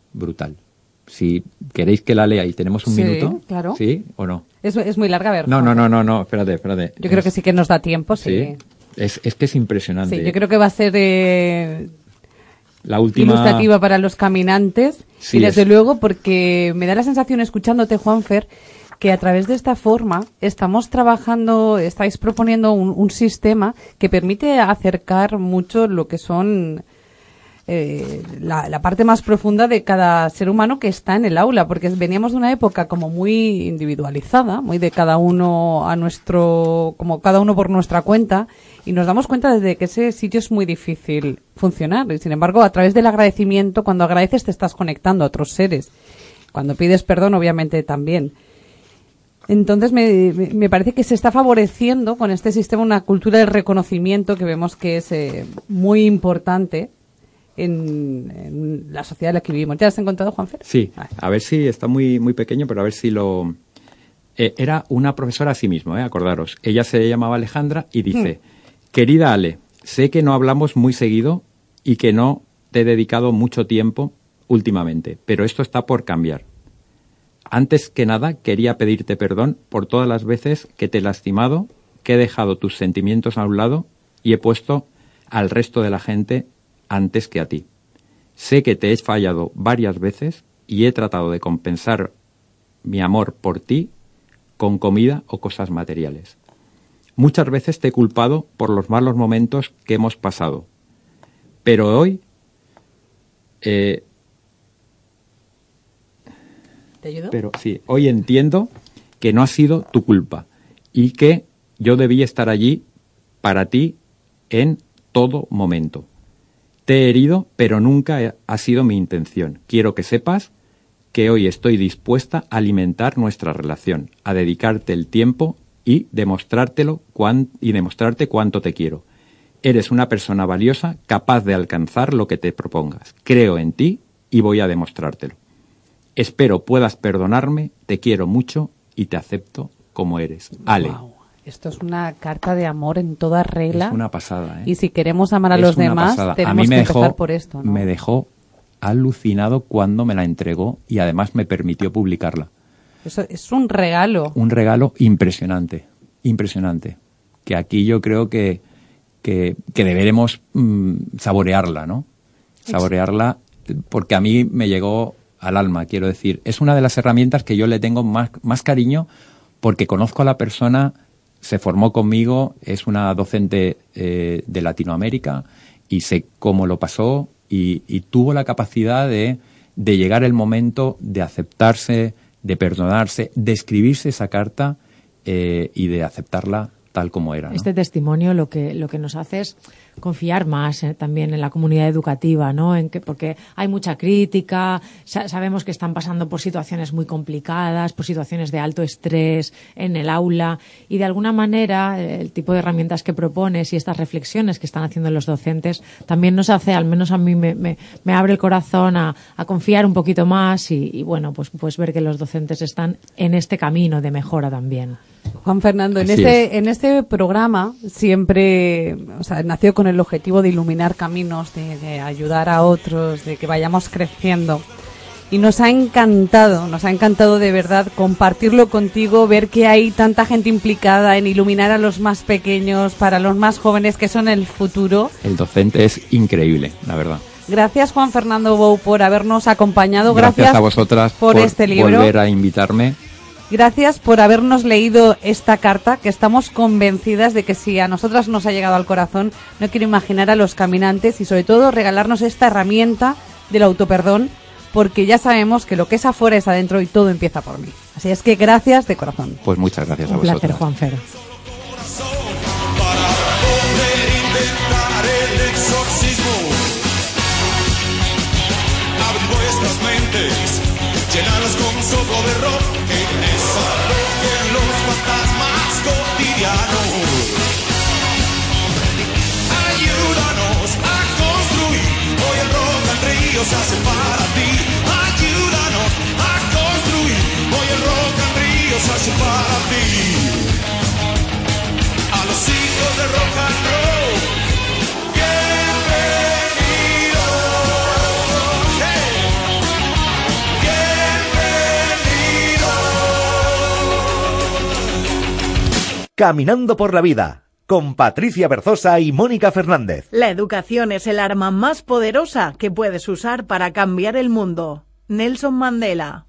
Si queréis que la lea y tenemos un minuto. Claro. ¿Sí o no? Es muy larga, a ver. No, espérate. Yo creo que sí que nos da tiempo, sí. Es que es impresionante. Sí, yo creo que va a ser la última ilustrativa para los caminantes. Sí, y desde luego, porque me da la sensación, escuchándote, Juanfer, que a través de esta forma estáis proponiendo un sistema que permite acercar mucho lo que son la parte más profunda de cada ser humano que está en el aula, porque veníamos de una época como muy individualizada, muy de cada uno como cada uno por nuestra cuenta, y nos damos cuenta desde que ese sitio es muy difícil funcionar. Y sin embargo, a través del agradecimiento, cuando agradeces te estás conectando a otros seres. Cuando pides perdón, obviamente también. Entonces me parece que se está favoreciendo con este sistema una cultura del reconocimiento que vemos que es muy importante en la sociedad en la que vivimos. ¿Ya has encontrado, Juanfer? Sí, a ver si está muy pequeño, pero a ver si lo... era una profesora a sí mismo, acordaros. Ella se llamaba Alejandra y dice: querida Ale, sé que no hablamos muy seguido y que no te he dedicado mucho tiempo últimamente, pero esto está por cambiar. Antes que nada, quería pedirte perdón por todas las veces que te he lastimado, que he dejado tus sentimientos a un lado y he puesto al resto de la gente antes que a ti. Sé que te he fallado varias veces y he tratado de compensar mi amor por ti con comida o cosas materiales. Muchas veces te he culpado por los malos momentos que hemos pasado, pero hoy... ¿Te ayudo? Pero sí, hoy entiendo que no ha sido tu culpa y que yo debí estar allí para ti en todo momento. Te he herido, pero nunca ha sido mi intención. Quiero que sepas que hoy estoy dispuesta a alimentar nuestra relación, a dedicarte el tiempo y demostrarte cuánto te quiero. Eres una persona valiosa, capaz de alcanzar lo que te propongas. Creo en ti y voy a demostrártelo. Espero puedas perdonarme, te quiero mucho y te acepto como eres. Ale. Wow. Esto es una carta de amor en toda regla. Es una pasada, ¿eh? Y si queremos amar a los demás, tenemos que empezar por esto, ¿no? Me dejó alucinado cuando me la entregó y además me permitió publicarla. Eso es un regalo. Un regalo impresionante, impresionante. Que aquí yo creo que deberemos saborearla, ¿no? Saborearla, porque a mí me llegó al alma, quiero decir. Es una de las herramientas que yo le tengo más cariño porque conozco a la persona, se formó conmigo, es una docente de Latinoamérica y sé cómo lo pasó y tuvo la capacidad de llegar el momento de aceptarse, de perdonarse, de escribirse esa carta y de aceptarla tal como era, ¿no? Este testimonio lo que nos hace es confiar más también en la comunidad educativa, ¿no? Porque hay mucha crítica, sabemos que están pasando por situaciones muy complicadas, por situaciones de alto estrés en el aula y de alguna manera el tipo de herramientas que propones y estas reflexiones que están haciendo los docentes también nos hace, al menos a mí me abre el corazón a confiar un poquito más y bueno, pues ver que los docentes están en este camino de mejora también. Juan Fernando, en este programa siempre, nació con el objetivo de iluminar caminos, de ayudar a otros, de que vayamos creciendo. Y nos ha encantado de verdad compartirlo contigo, ver que hay tanta gente implicada en iluminar a los más pequeños, para los más jóvenes que son el futuro. El docente es increíble, la verdad. Gracias, Juan Fernando Bou, por habernos acompañado. Gracias a vosotras por este libro. Volver a invitarme. Gracias por habernos leído esta carta, que estamos convencidas de que si a nosotras nos ha llegado al corazón, no quiero imaginar a los caminantes y sobre todo regalarnos esta herramienta del autoperdón, porque ya sabemos que lo que es afuera es adentro y todo empieza por mí. Así es que gracias de corazón. Pues muchas gracias a vosotras. Un placer, Juanfer. Llenados con soco de rock, que desalojen los fantasmas cotidianos. Ayúdanos a construir, hoy el rock and río se hace para ti. Ayúdanos a construir, hoy el rock and río se hace para ti. A los hijos de rock and roll, Caminando por la vida, con Patricia Berzosa y Mónica Fernández. La educación es el arma más poderosa que puedes usar para cambiar el mundo. Nelson Mandela.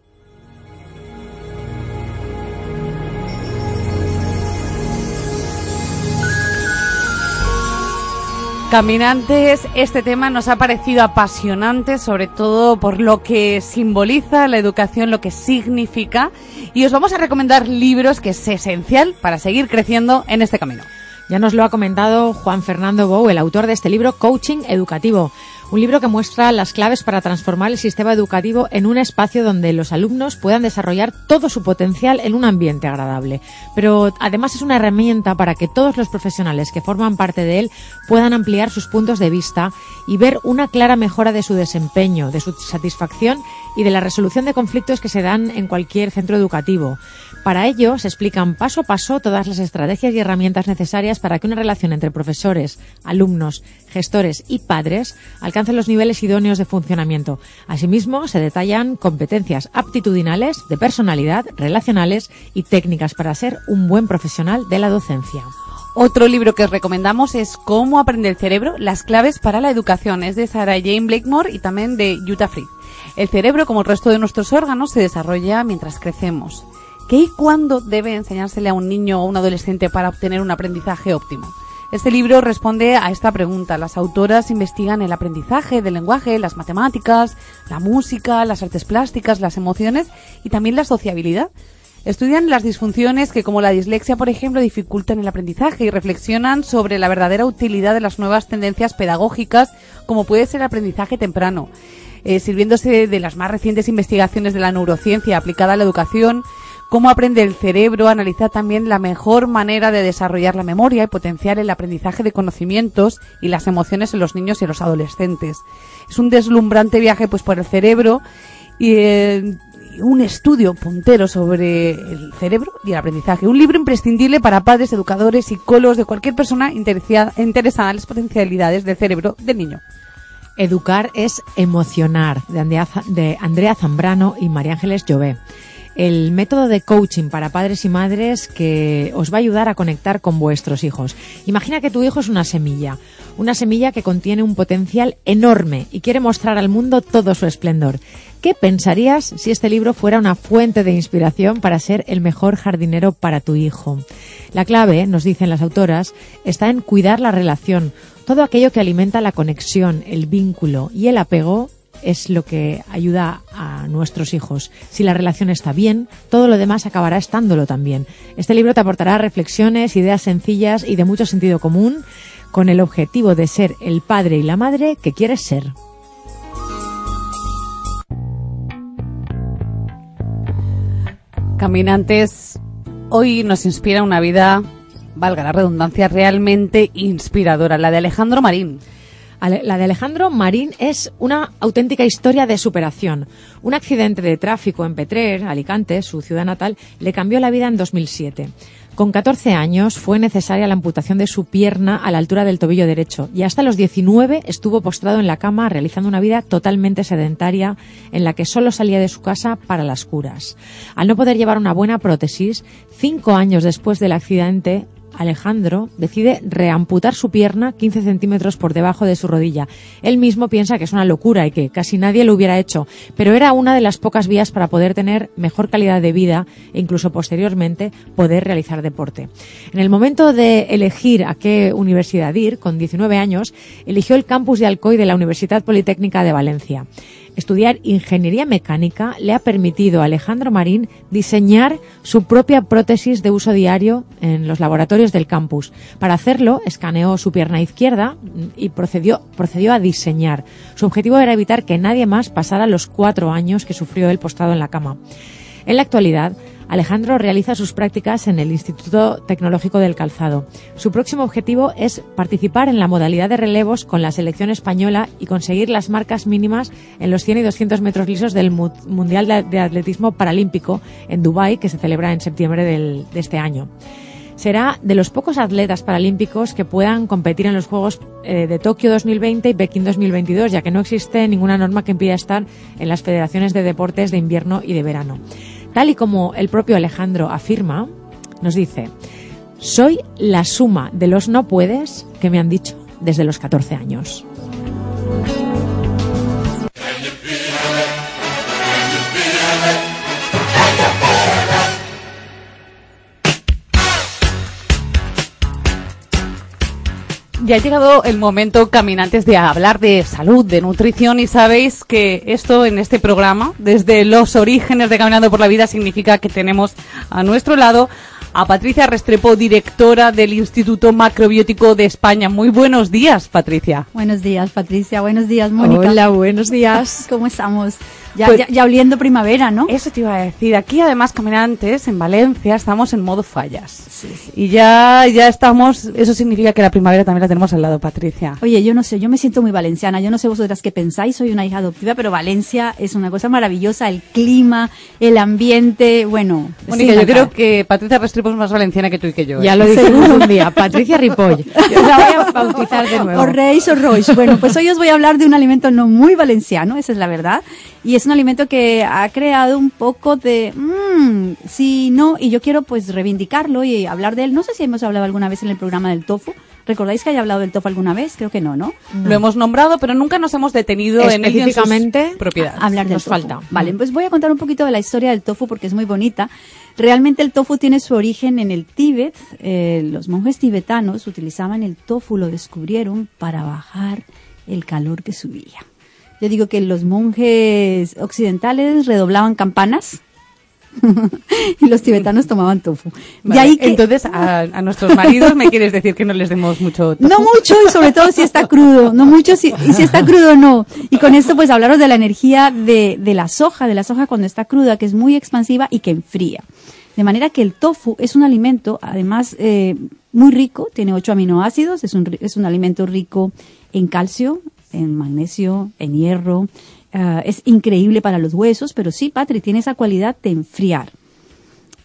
Caminantes, este tema nos ha parecido apasionante, sobre todo por lo que simboliza la educación, lo que significa, y os vamos a recomendar libros que es esencial para seguir creciendo en este camino. Ya nos lo ha comentado Juan Fernando Bou, el autor de este libro, Coaching Educativo. Un libro que muestra las claves para transformar el sistema educativo en un espacio donde los alumnos puedan desarrollar todo su potencial en un ambiente agradable. Pero además es una herramienta para que todos los profesionales que forman parte de él puedan ampliar sus puntos de vista y ver una clara mejora de su desempeño, de su satisfacción y de la resolución de conflictos que se dan en cualquier centro educativo. Para ello se explican paso a paso todas las estrategias y herramientas necesarias para que una relación entre profesores, alumnos, gestores y padres alcance los niveles idóneos de funcionamiento. Asimismo, se detallan competencias aptitudinales, de personalidad, relacionales y técnicas para ser un buen profesional de la docencia. Otro libro que os recomendamos es Cómo aprende el cerebro, las claves para la educación. Es de Sarah Jane Blakemore y también de Jutta Fried. El cerebro, como el resto de nuestros órganos, se desarrolla mientras crecemos. ¿Qué y cuándo debe enseñársele a un niño o un adolescente para obtener un aprendizaje óptimo? Este libro responde a esta pregunta. Las autoras investigan el aprendizaje del lenguaje, las matemáticas, la música, las artes plásticas, las emociones y también la sociabilidad. Estudian las disfunciones que, como la dislexia, por ejemplo, dificultan el aprendizaje y reflexionan sobre la verdadera utilidad de las nuevas tendencias pedagógicas, como puede ser el aprendizaje temprano. Sirviéndose de las más recientes investigaciones de la neurociencia aplicada a la educación, cómo aprende el cerebro, analiza también la mejor manera de desarrollar la memoria y potenciar el aprendizaje de conocimientos y las emociones en los niños y en los adolescentes. Es un deslumbrante viaje pues por el cerebro y un estudio puntero sobre el cerebro y el aprendizaje. Un libro imprescindible para padres, educadores, psicólogos, de cualquier persona interesada en las potencialidades del cerebro del niño. Educar es emocionar, de Andrea Zambrano y María Ángeles Llobé. el método de coaching para padres y madres que os va a ayudar a conectar con vuestros hijos. Imagina que tu hijo es una semilla que contiene un potencial enorme y quiere mostrar al mundo todo su esplendor. ¿Qué pensarías si este libro fuera una fuente de inspiración para ser el mejor jardinero para tu hijo? La clave, nos dicen las autoras, está en cuidar la relación. Todo aquello que alimenta la conexión, el vínculo y el apego es lo que ayuda a nuestros hijos. Si la relación está bien, todo lo demás acabará estándolo también. Este libro te aportará reflexiones, ideas sencillas y de mucho sentido común, con el objetivo de ser el padre y la madre que quieres ser. Caminantes, hoy nos inspira una vida, valga la redundancia, realmente inspiradora, la de Alejandro Marín. La de Alejandro Marín es una auténtica historia de superación. Un accidente de tráfico en Petrer, Alicante, su ciudad natal, le cambió la vida en 2007. Con 14 años fue necesaria la amputación de su pierna a la altura del tobillo derecho y hasta los 19 estuvo postrado en la cama realizando una vida totalmente sedentaria en la que solo salía de su casa para las curas. Al no poder llevar una buena prótesis, 5 años después del accidente, Alejandro decide reamputar su pierna 15 centímetros por debajo de su rodilla. Él mismo piensa que es una locura y que casi nadie lo hubiera hecho, pero era una de las pocas vías para poder tener mejor calidad de vida e incluso posteriormente poder realizar deporte. En el momento de elegir a qué universidad ir, con 19 años, eligió el campus de Alcoy de la Universidad Politécnica de Valencia. Estudiar ingeniería mecánica le ha permitido a Alejandro Marín diseñar su propia prótesis de uso diario en los laboratorios del campus. Para hacerlo, escaneó su pierna izquierda y procedió a diseñar. Su objetivo era evitar que nadie más pasara los 4 años que sufrió él postrado en la cama. En la actualidad, Alejandro realiza sus prácticas en el Instituto Tecnológico del Calzado. Su próximo objetivo es participar en la modalidad de relevos con la selección española y conseguir las marcas mínimas en los 100 y 200 metros lisos del Mundial de Atletismo Paralímpico en Dubái, que se celebra en septiembre de este año. Será de los pocos atletas paralímpicos que puedan competir en los Juegos de Tokio 2020 y Pekín 2022, ya que no existe ninguna norma que impida estar en las federaciones de deportes de invierno y de verano. Tal y como el propio Alejandro afirma, nos dice: soy la suma de los no puedes que me han dicho desde los 14 años. Ya ha llegado el momento, caminantes, de hablar de salud, de nutrición, y sabéis que esto en este programa, desde los orígenes de Caminando por la Vida, significa que tenemos a nuestro lado a Patricia Restrepo, directora del Instituto Macrobiótico de España. Muy buenos días, Patricia. Buenos días, Patricia. Buenos días, Mónica. Hola, buenos días. ¿Cómo estamos? Pues, ya oliendo primavera, ¿no? Eso te iba a decir. Aquí, además, caminantes, en Valencia, estamos en modo fallas. Sí. Y ya estamos, eso significa que la primavera también la tenemos al lado, Patricia. Oye, yo no sé, yo me siento muy valenciana. Yo no sé vosotras qué pensáis, soy una hija adoptiva, pero Valencia es una cosa maravillosa. El clima, el ambiente, bueno. Mónica, yo creo que Patricia Restrepo es más valenciana que tú y que yo. Ya lo dijimos un día, Patricia Ripoll. Yo la voy a bautizar de nuevo. O Reis o Roix. Bueno, pues hoy os voy a hablar de un alimento no muy valenciano, esa es la verdad. Y es un alimento que ha creado un poco de sí, no, y yo quiero pues reivindicarlo y hablar de él. No sé si hemos hablado alguna vez en el programa del tofu. ¿Recordáis que haya hablado del tofu alguna vez? Creo que no, ¿no? Lo hemos nombrado, pero nunca nos hemos detenido en ello, en sus propiedades. Hablar del Nos tofu. falta. Vale, pues voy a contar un poquito de la historia del tofu porque es muy bonita. Realmente el tofu tiene su origen en el Tíbet. Los monjes tibetanos utilizaban el tofu, lo descubrieron para bajar el calor que subía. Yo digo que los monjes occidentales redoblaban campanas y los tibetanos tomaban tofu. Vale, de ahí que, entonces, a nuestros maridos me quieres decir que no les demos mucho tofu. no mucho, y sobre todo si está crudo, no mucho, y si está crudo no. Y con esto pues hablaros de la energía de la soja cuando está cruda, que es muy expansiva y que enfría. De manera que el tofu es un alimento, además, muy rico, tiene 8 aminoácidos, es un alimento rico en calcio, en magnesio, en hierro. Es increíble para los huesos, pero sí, Patri, tiene esa cualidad de enfriar.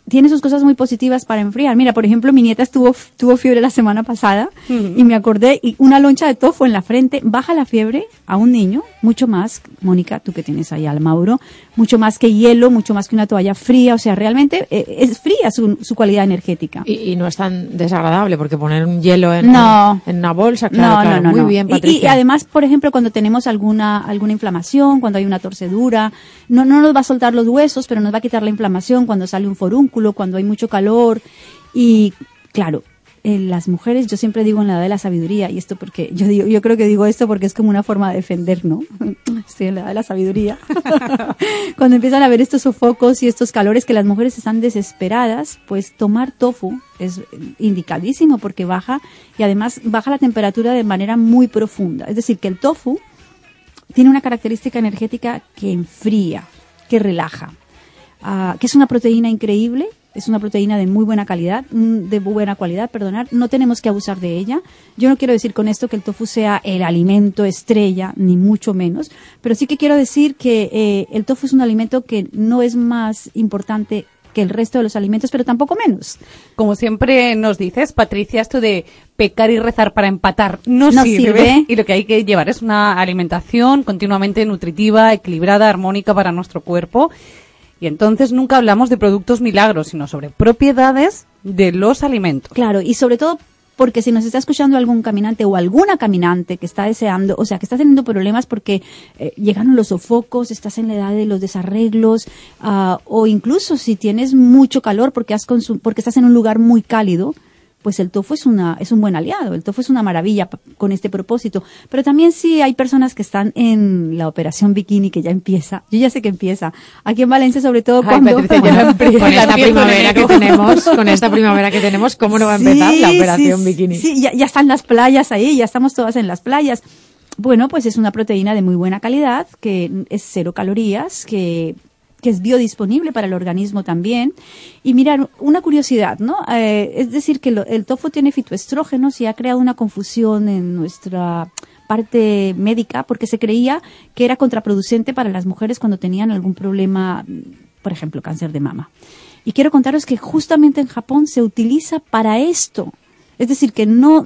tiene sus cosas muy positivas para enfriar. Mira, por ejemplo, mi nieta tuvo fiebre la semana pasada y me acordé, y una loncha de tofu en la frente baja la fiebre a un niño, mucho más, Mónica, tú que tienes ahí al Mauro, mucho más que hielo, mucho más que una toalla fría, o sea, realmente es fría su cualidad energética. Y no es tan desagradable, porque poner un hielo en una bolsa, No. Muy bien, Patricia. Y además, por ejemplo, cuando tenemos alguna inflamación, cuando hay una torcedura, no nos va a soltar los huesos, pero nos va a quitar la inflamación cuando sale un forúnculo, cuando hay mucho calor. Y claro, las mujeres, yo siempre digo en la edad de la sabiduría, y esto porque yo creo que digo esto porque es como una forma de defender, ¿no? Estoy en la edad de la sabiduría. Cuando empiezan a ver estos sofocos y estos calores que las mujeres están desesperadas, pues tomar tofu es indicadísimo porque baja, y además baja la temperatura de manera muy profunda. Es decir, que el tofu tiene una característica energética que enfría, que relaja, que es una proteína increíble. Es una proteína de muy buena calidad, no tenemos que abusar de ella. Yo no quiero decir con esto que el tofu sea el alimento estrella, ni mucho menos, pero sí que quiero decir que el tofu es un alimento que no es más importante que el resto de los alimentos, pero tampoco menos. Como siempre nos dices, Patricia, esto de pecar y rezar para empatar no sirve. Y lo que hay que llevar es una alimentación continuamente nutritiva, equilibrada, armónica para nuestro cuerpo. Y entonces nunca hablamos de productos milagros, sino sobre propiedades de los alimentos. Claro, y sobre todo porque si nos está escuchando algún caminante o alguna caminante que está deseando, o sea, que está teniendo problemas porque llegaron los sofocos, estás en la edad de los desarreglos, o incluso si tienes mucho calor porque estás en un lugar muy cálido, pues el tofu es un buen aliado, el tofu es una maravilla con este propósito. Pero también sí hay personas que están en la operación bikini, que ya empieza, yo ya sé que empieza, aquí en Valencia sobre todo cuando... Patricia, con esta primavera que tenemos, ¿cómo no va a empezar la operación bikini? Sí, ya están las playas ahí, ya estamos todas en las playas. Bueno, pues es una proteína de muy buena calidad, que es 0 calorías, que es biodisponible para el organismo también. Y mirar, una curiosidad, ¿no? Es decir, que el tofu tiene fitoestrógenos y ha creado una confusión en nuestra parte médica porque se creía que era contraproducente para las mujeres cuando tenían algún problema, por ejemplo, cáncer de mama. Y quiero contaros que justamente en Japón se utiliza para esto. Es decir, que no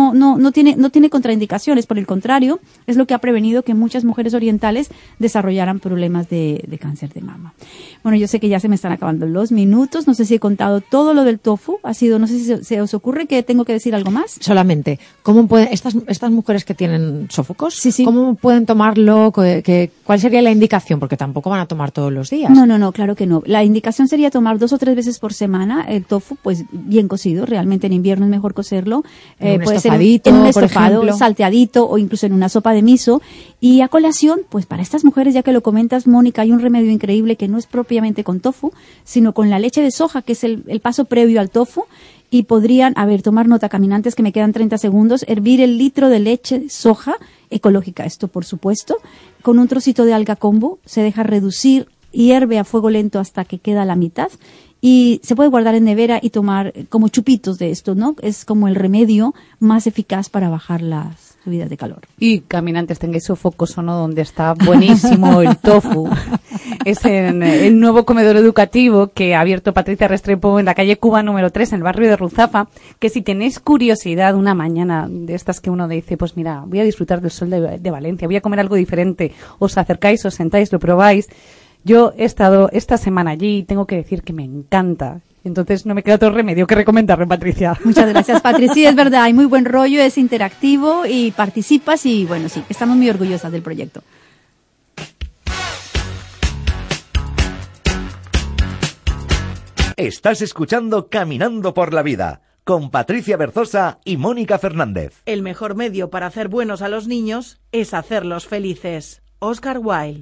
tiene contraindicaciones, por el contrario, es lo que ha prevenido que muchas mujeres orientales desarrollaran problemas de cáncer de mama. Bueno, yo sé que ya se me están acabando los minutos, no sé si he contado todo lo del tofu, no sé si se os ocurre que tengo que decir algo más. Solamente, ¿cómo pueden estas mujeres que tienen sofocos, sí. cómo pueden tomarlo? ¿Cuál sería la indicación? Porque tampoco van a tomar todos los días. No, claro que no. La indicación sería tomar 2 o 3 veces por semana el tofu, pues bien cocido, realmente en invierno es mejor cocerlo, puede ser en un estofado, salteadito o incluso en una sopa de miso. Y a colación, pues para estas mujeres, ya que lo comentas, Mónica, hay un remedio increíble que no es propiamente con tofu, sino con la leche de soja, que es el paso previo al tofu. Y podrían, tomar nota, caminantes, que me quedan 30 segundos, hervir el litro de leche de soja, ecológica esto por supuesto, con un trocito de alga kombu, se deja reducir, hierve a fuego lento hasta que queda la mitad. Y se puede guardar en nevera y tomar como chupitos de esto, ¿no? Es como el remedio más eficaz para bajar las subidas de calor. Y caminantes, tengáis sofocos o no, donde está buenísimo el tofu. Es en el nuevo comedor educativo que ha abierto Patricia Restrepo en la calle Cuba número 3, en el barrio de Ruzafa, que si tenéis curiosidad una mañana de estas que uno dice, pues mira, voy a disfrutar del sol de Valencia, voy a comer algo diferente, os acercáis, os sentáis, lo probáis. Yo he estado esta semana allí y tengo que decir que me encanta. Entonces no me queda otro remedio que recomendarle, Patricia. Muchas gracias, Patri. Sí, es verdad, hay muy buen rollo, es interactivo y participas y bueno, sí, estamos muy orgullosas del proyecto. Estás escuchando Caminando por la Vida con Patricia Berzosa y Mónica Fernández. El mejor medio para hacer buenos a los niños es hacerlos felices. Oscar Wilde.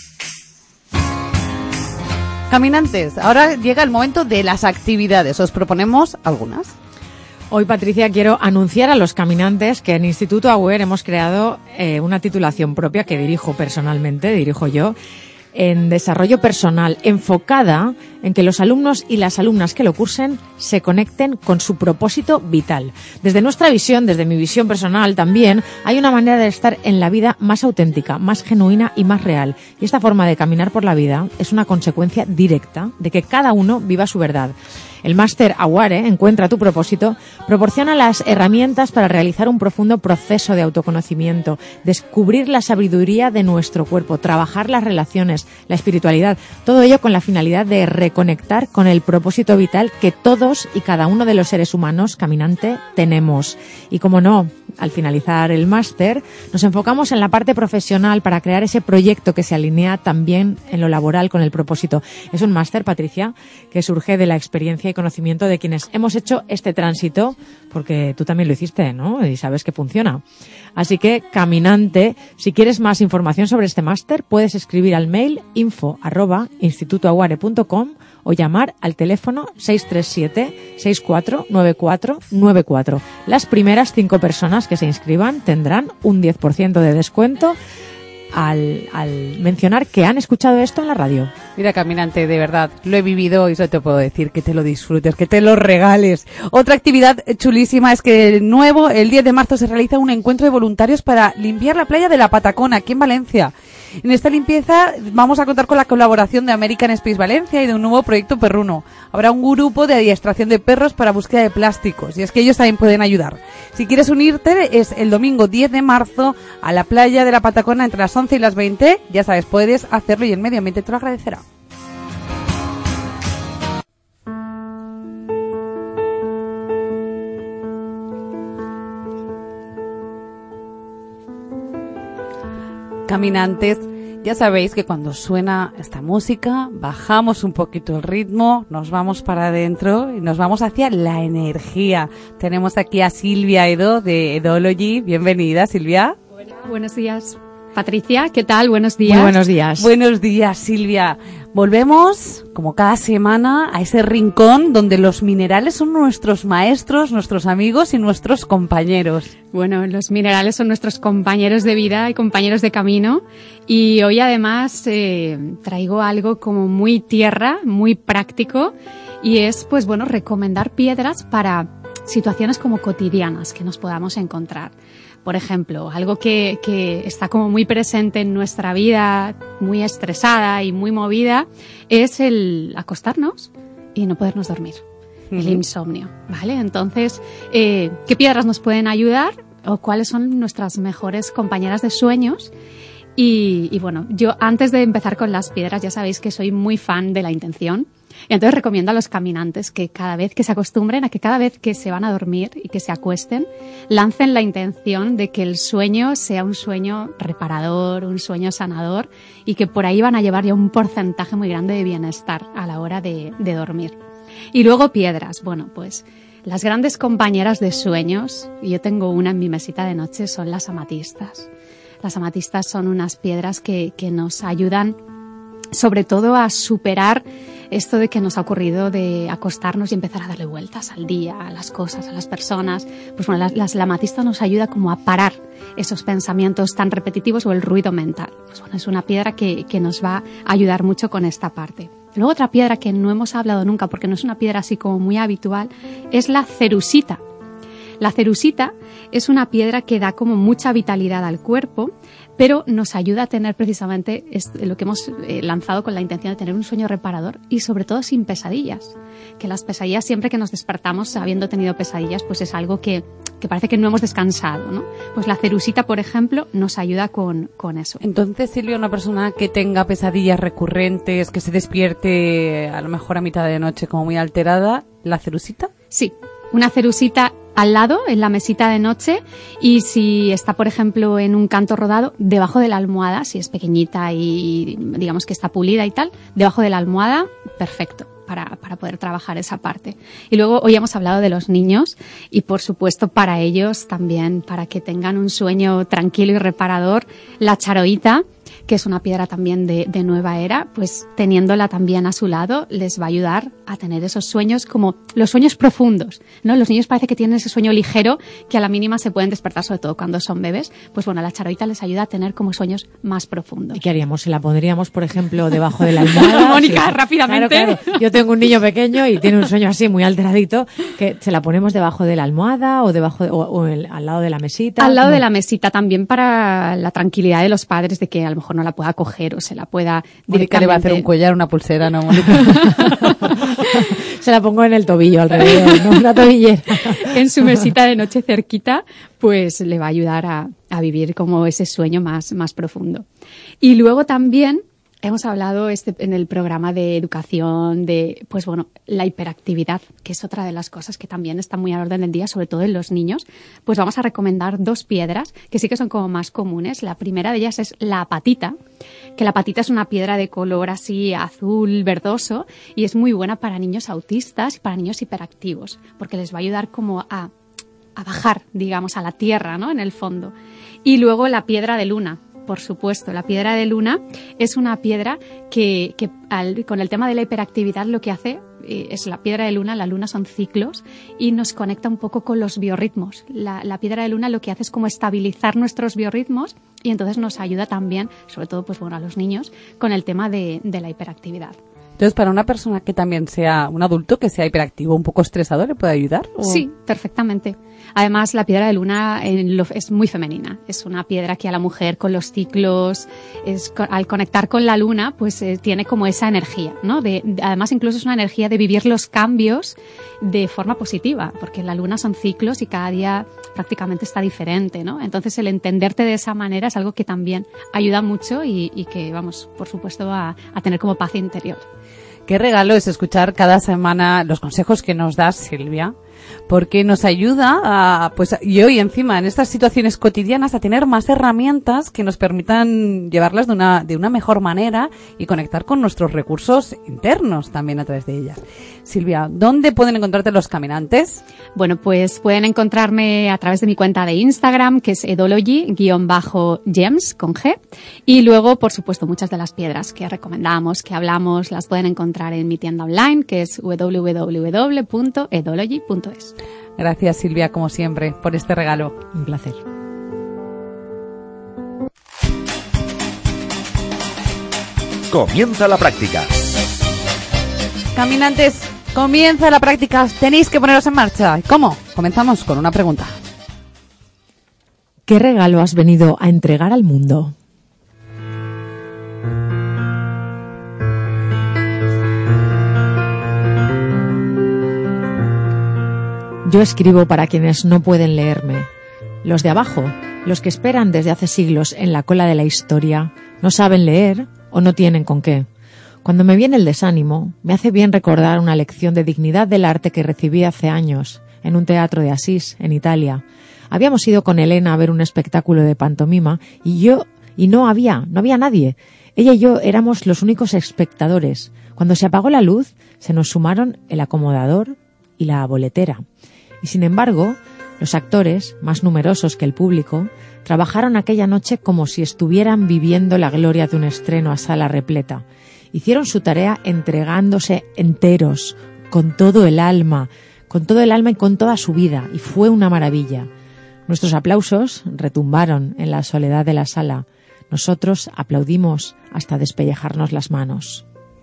Caminantes, ahora llega el momento de las actividades. Os proponemos algunas. Hoy, Patricia, quiero anunciar a los caminantes que en Instituto Auer hemos creado una titulación propia que dirijo yo, en desarrollo personal, enfocada en que los alumnos y las alumnas que lo cursen se conecten con su propósito vital. Desde nuestra visión, desde mi visión personal también, hay una manera de estar en la vida más auténtica, más genuina y más real. Y esta forma de caminar por la vida es una consecuencia directa de que cada uno viva su verdad. El máster Aware, Encuentra tu propósito, proporciona las herramientas para realizar un profundo proceso de autoconocimiento, descubrir la sabiduría de nuestro cuerpo, trabajar las relaciones, la espiritualidad, todo ello con la finalidad de reconectar con el propósito vital que todos y cada uno de los seres humanos caminante tenemos. Y como no, al finalizar el máster, nos enfocamos en la parte profesional para crear ese proyecto que se alinea también en lo laboral con el propósito. Es un máster, Patricia, que surge de la experiencia y conocimiento de quienes hemos hecho este tránsito, porque tú también lo hiciste, ¿no? Y sabes que funciona. Así que, caminante, si quieres más información sobre este máster, puedes escribir al mail info@institutoaguare.com o llamar al teléfono 637-649494. Las primeras 5 personas que se inscriban tendrán un 10% de descuento al mencionar que han escuchado esto en la radio. Mira, caminante, de verdad, lo he vivido y eso te puedo decir, que te lo disfrutes, que te lo regales. Otra actividad chulísima es que el 10 de marzo se realiza un encuentro de voluntarios para limpiar la playa de la Patacona, aquí en Valencia. En esta limpieza vamos a contar con la colaboración de American Space Valencia y de un nuevo proyecto perruno. Habrá un grupo de adiestración de perros para búsqueda de plásticos y es que ellos también pueden ayudar. Si quieres unirte, es el domingo 10 de marzo a la playa de la Patacona entre las 11 y las 20. Ya sabes, puedes hacerlo y el medio ambiente te lo agradecerá. Caminantes, ya sabéis que cuando suena esta música bajamos un poquito el ritmo, nos vamos para adentro y nos vamos hacia la energía. Tenemos aquí a Silvia Edo de Edology. Bienvenida, Silvia. Hola, buenos días. Patricia, ¿qué tal? Buenos días. Muy buenos días. Buenos días, Silvia. Volvemos, como cada semana, a ese rincón donde los minerales son nuestros maestros, nuestros amigos y nuestros compañeros. Bueno, los minerales son nuestros compañeros de vida y compañeros de camino. Y hoy además traigo algo como muy tierra, muy práctico. Y es, pues bueno, recomendar piedras para situaciones como cotidianas que nos podamos encontrar. Por ejemplo, algo que está como muy presente en nuestra vida, muy estresada y muy movida, es el acostarnos y no podernos dormir, el insomnio, ¿vale? Entonces, ¿qué piedras nos pueden ayudar o cuáles son nuestras mejores compañeras de sueños? Y bueno, yo antes de empezar con las piedras, ya sabéis que soy muy fan de la intención. Y entonces recomiendo a los caminantes que cada vez que se acostumbren a que cada vez que se van a dormir y que se acuesten, lancen la intención de que el sueño sea un sueño reparador, un sueño sanador y que por ahí van a llevar ya un porcentaje muy grande de bienestar a la hora de dormir. Y luego piedras. Bueno, pues las grandes compañeras de sueños, y yo tengo una en mi mesita de noche, son las amatistas. Las amatistas son unas piedras que nos ayudan sobre todo a superar esto de que nos ha ocurrido de acostarnos y empezar a darle vueltas al día, a las cosas, a las personas. Pues bueno, la amatista nos ayuda como a parar esos pensamientos tan repetitivos o el ruido mental. Pues bueno, es una piedra que nos va a ayudar mucho con esta parte. Luego otra piedra que no hemos hablado nunca porque no es una piedra así como muy habitual es la cerusita. La cerusita es una piedra que da como mucha vitalidad al cuerpo, pero nos ayuda a tener precisamente lo que hemos lanzado con la intención de tener un sueño reparador y sobre todo sin pesadillas. Que las pesadillas, siempre que nos despertamos habiendo tenido pesadillas, pues es algo que parece que no hemos descansado, ¿no? Pues la cerusita, por ejemplo, nos ayuda con eso. Entonces, Silvia, una persona que tenga pesadillas recurrentes, que se despierte a lo mejor a mitad de noche como muy alterada, ¿la cerusita? Sí, una cerusita al lado, en la mesita de noche, y si está, por ejemplo, en un canto rodado, debajo de la almohada, si es pequeñita y digamos que está pulida y tal, debajo de la almohada, perfecto, para poder trabajar esa parte. Y luego hoy hemos hablado de los niños y, por supuesto, para ellos también, para que tengan un sueño tranquilo y reparador, la charoita, que es una piedra también de nueva era, pues teniéndola también a su lado les va a ayudar a tener esos sueños como los sueños profundos, ¿no? Los niños parece que tienen ese sueño ligero que a la mínima se pueden despertar, sobre todo cuando son bebés. Pues bueno, la charoita les ayuda a tener como sueños más profundos. ¿Y qué haríamos? ¿Se la pondríamos, por ejemplo, debajo de la almohada? Mónica, Sí. rápidamente. Claro. Yo tengo un niño pequeño y tiene un sueño así muy alteradito, que se la ponemos debajo de la almohada o al lado de la mesita. Al lado ¿Cómo? de la mesita también para la tranquilidad de los padres de que a lo mejor no la pueda coger o se la pueda Mónica directamente... le va a hacer un collar, una pulsera, ¿no, Mónica? Se la pongo en el tobillo alrededor, ¿no? Una tobillera. En su mesita de noche cerquita, pues le va a ayudar a vivir como ese sueño más profundo. Y luego también hemos hablado en el programa de educación de, pues bueno, la hiperactividad, que es otra de las cosas que también está muy a la orden del día, sobre todo en los niños. Pues vamos a recomendar 2 piedras que sí que son como más comunes. La primera de ellas es la apatita, que la apatita es una piedra de color así azul verdoso y es muy buena para niños autistas y para niños hiperactivos, porque les va a ayudar como a bajar, digamos, a la tierra, ¿no? En el fondo. Y luego la piedra de luna. Por supuesto, la piedra de luna es una piedra que con el tema de la hiperactividad lo que hace es la piedra de luna. La luna son ciclos y nos conecta un poco con los biorritmos. La piedra de luna lo que hace es como estabilizar nuestros biorritmos y entonces nos ayuda también, sobre todo pues bueno, a los niños, con el tema de la hiperactividad. Entonces, para una persona que también sea un adulto, que sea hiperactivo, un poco estresado, ¿le puede ayudar? ¿O? Sí, perfectamente. Además, la piedra de luna es muy femenina. Es una piedra que a la mujer con los ciclos, al conectar con la luna, pues tiene como esa energía, ¿no? Además, incluso es una energía de vivir los cambios de forma positiva, porque la luna son ciclos y cada día prácticamente está diferente, ¿no? Entonces, el entenderte de esa manera es algo que también ayuda mucho y que, vamos, por supuesto, a tener como paz interior. Qué regalo es escuchar cada semana los consejos que nos das, Silvia, porque nos ayuda y hoy encima en estas situaciones cotidianas a tener más herramientas que nos permitan llevarlas de una mejor manera y conectar con nuestros recursos internos también a través de ellas. Silvia, ¿dónde pueden encontrarte los caminantes? Bueno, pues pueden encontrarme a través de mi cuenta de Instagram, que es edology_gems con G. Y luego, por supuesto, muchas de las piedras que recomendamos, que hablamos, las pueden encontrar en mi tienda online, que es www.edology.es. Gracias, Silvia, como siempre, por este regalo. Un placer. Comienza la práctica. Caminantes, comienza la práctica. Tenéis que poneros en marcha. ¿Cómo? Comenzamos con una pregunta. ¿Qué regalo has venido a entregar al mundo? Yo escribo para quienes no pueden leerme. Los de abajo, los que esperan desde hace siglos en la cola de la historia, no saben leer o no tienen con qué. Cuando me viene el desánimo, me hace bien recordar una lección de dignidad del arte que recibí hace años en un teatro de Asís, en Italia. Habíamos ido con Elena a ver un espectáculo de pantomima y no había nadie. Ella y yo éramos los únicos espectadores. Cuando se apagó la luz, se nos sumaron el acomodador y la boletera. Y sin embargo, los actores, más numerosos que el público, trabajaron aquella noche como si estuvieran viviendo la gloria de un estreno a sala repleta. Hicieron su tarea entregándose enteros, con todo el alma y con toda su vida, y fue una maravilla. Nuestros aplausos retumbaron en la soledad de la sala. Nosotros aplaudimos hasta despellejarnos las manos.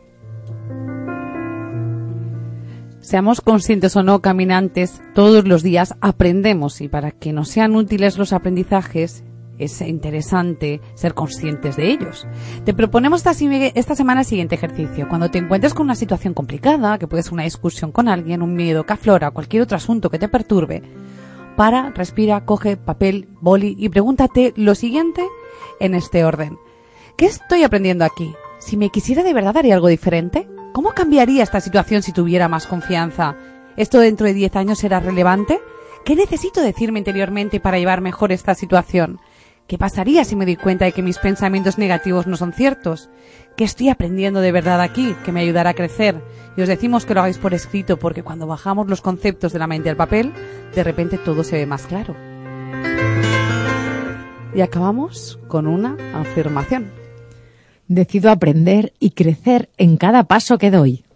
Seamos conscientes o no, caminantes, todos los días aprendemos y para que nos sean útiles los aprendizajes es interesante ser conscientes de ellos. Te proponemos esta semana el siguiente ejercicio. Cuando te encuentres con una situación complicada, que puede ser una discusión con alguien, un miedo que aflora, cualquier otro asunto que te perturbe, para, respira, coge papel, boli y pregúntate lo siguiente en este orden. ¿Qué estoy aprendiendo aquí? Si me quisiera de verdad, ¿haría algo diferente? ¿Cómo cambiaría esta situación si tuviera más confianza? ¿Esto dentro de 10 años será relevante? ¿Qué necesito decirme interiormente para llevar mejor esta situación? ¿Qué pasaría si me doy cuenta de que mis pensamientos negativos no son ciertos? ¿Qué estoy aprendiendo de verdad aquí que me ayudará a crecer? Y os decimos que lo hagáis por escrito porque cuando bajamos los conceptos de la mente al papel, de repente todo se ve más claro. Y acabamos con una afirmación. Decido aprender y crecer en cada paso que doy.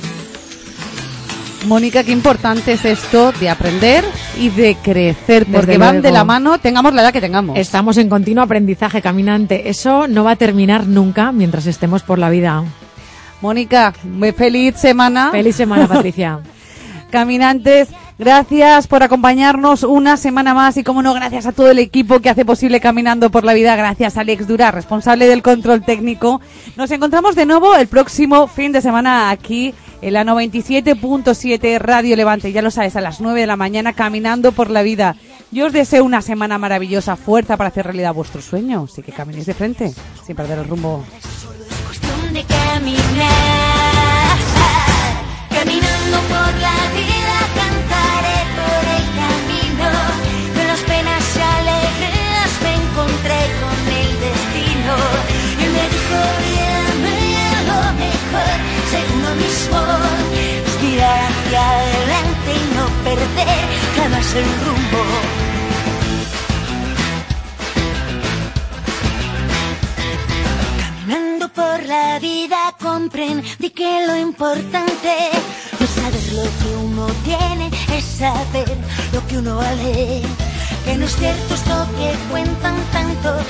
Mónica, qué importante es esto de aprender y de crecer, porque Desde van luego. de la mano, tengamos la edad que tengamos. Estamos en continuo aprendizaje, caminante. Eso no va a terminar nunca mientras estemos por la vida. Mónica, muy feliz semana. Feliz semana, Patricia. Caminantes, gracias por acompañarnos una semana más y, como no, gracias a todo el equipo que hace posible Caminando por la Vida. Gracias a Alex Dura, responsable del control técnico. Nos encontramos de nuevo el próximo fin de semana aquí en la 97.7 Radio Levante. Ya lo sabes, a las 9 de la mañana, Caminando por la Vida. Yo os deseo una semana maravillosa, fuerza para hacer realidad vuestros sueños y que caminéis de frente, sin perder el rumbo. Cuestión de caminar, caminando por la vida, cantaré por el camino. Con las penas y alegrías me encontré con el destino. Y me dijo, lo mejor, ser uno mismo, es mirar hacia adelante y no perder jamás el rumbo. Caminando por la vida comprendí que lo importante no es saber lo que uno tiene, es saber lo que uno vale. Que no es cierto esto que cuentan tanto,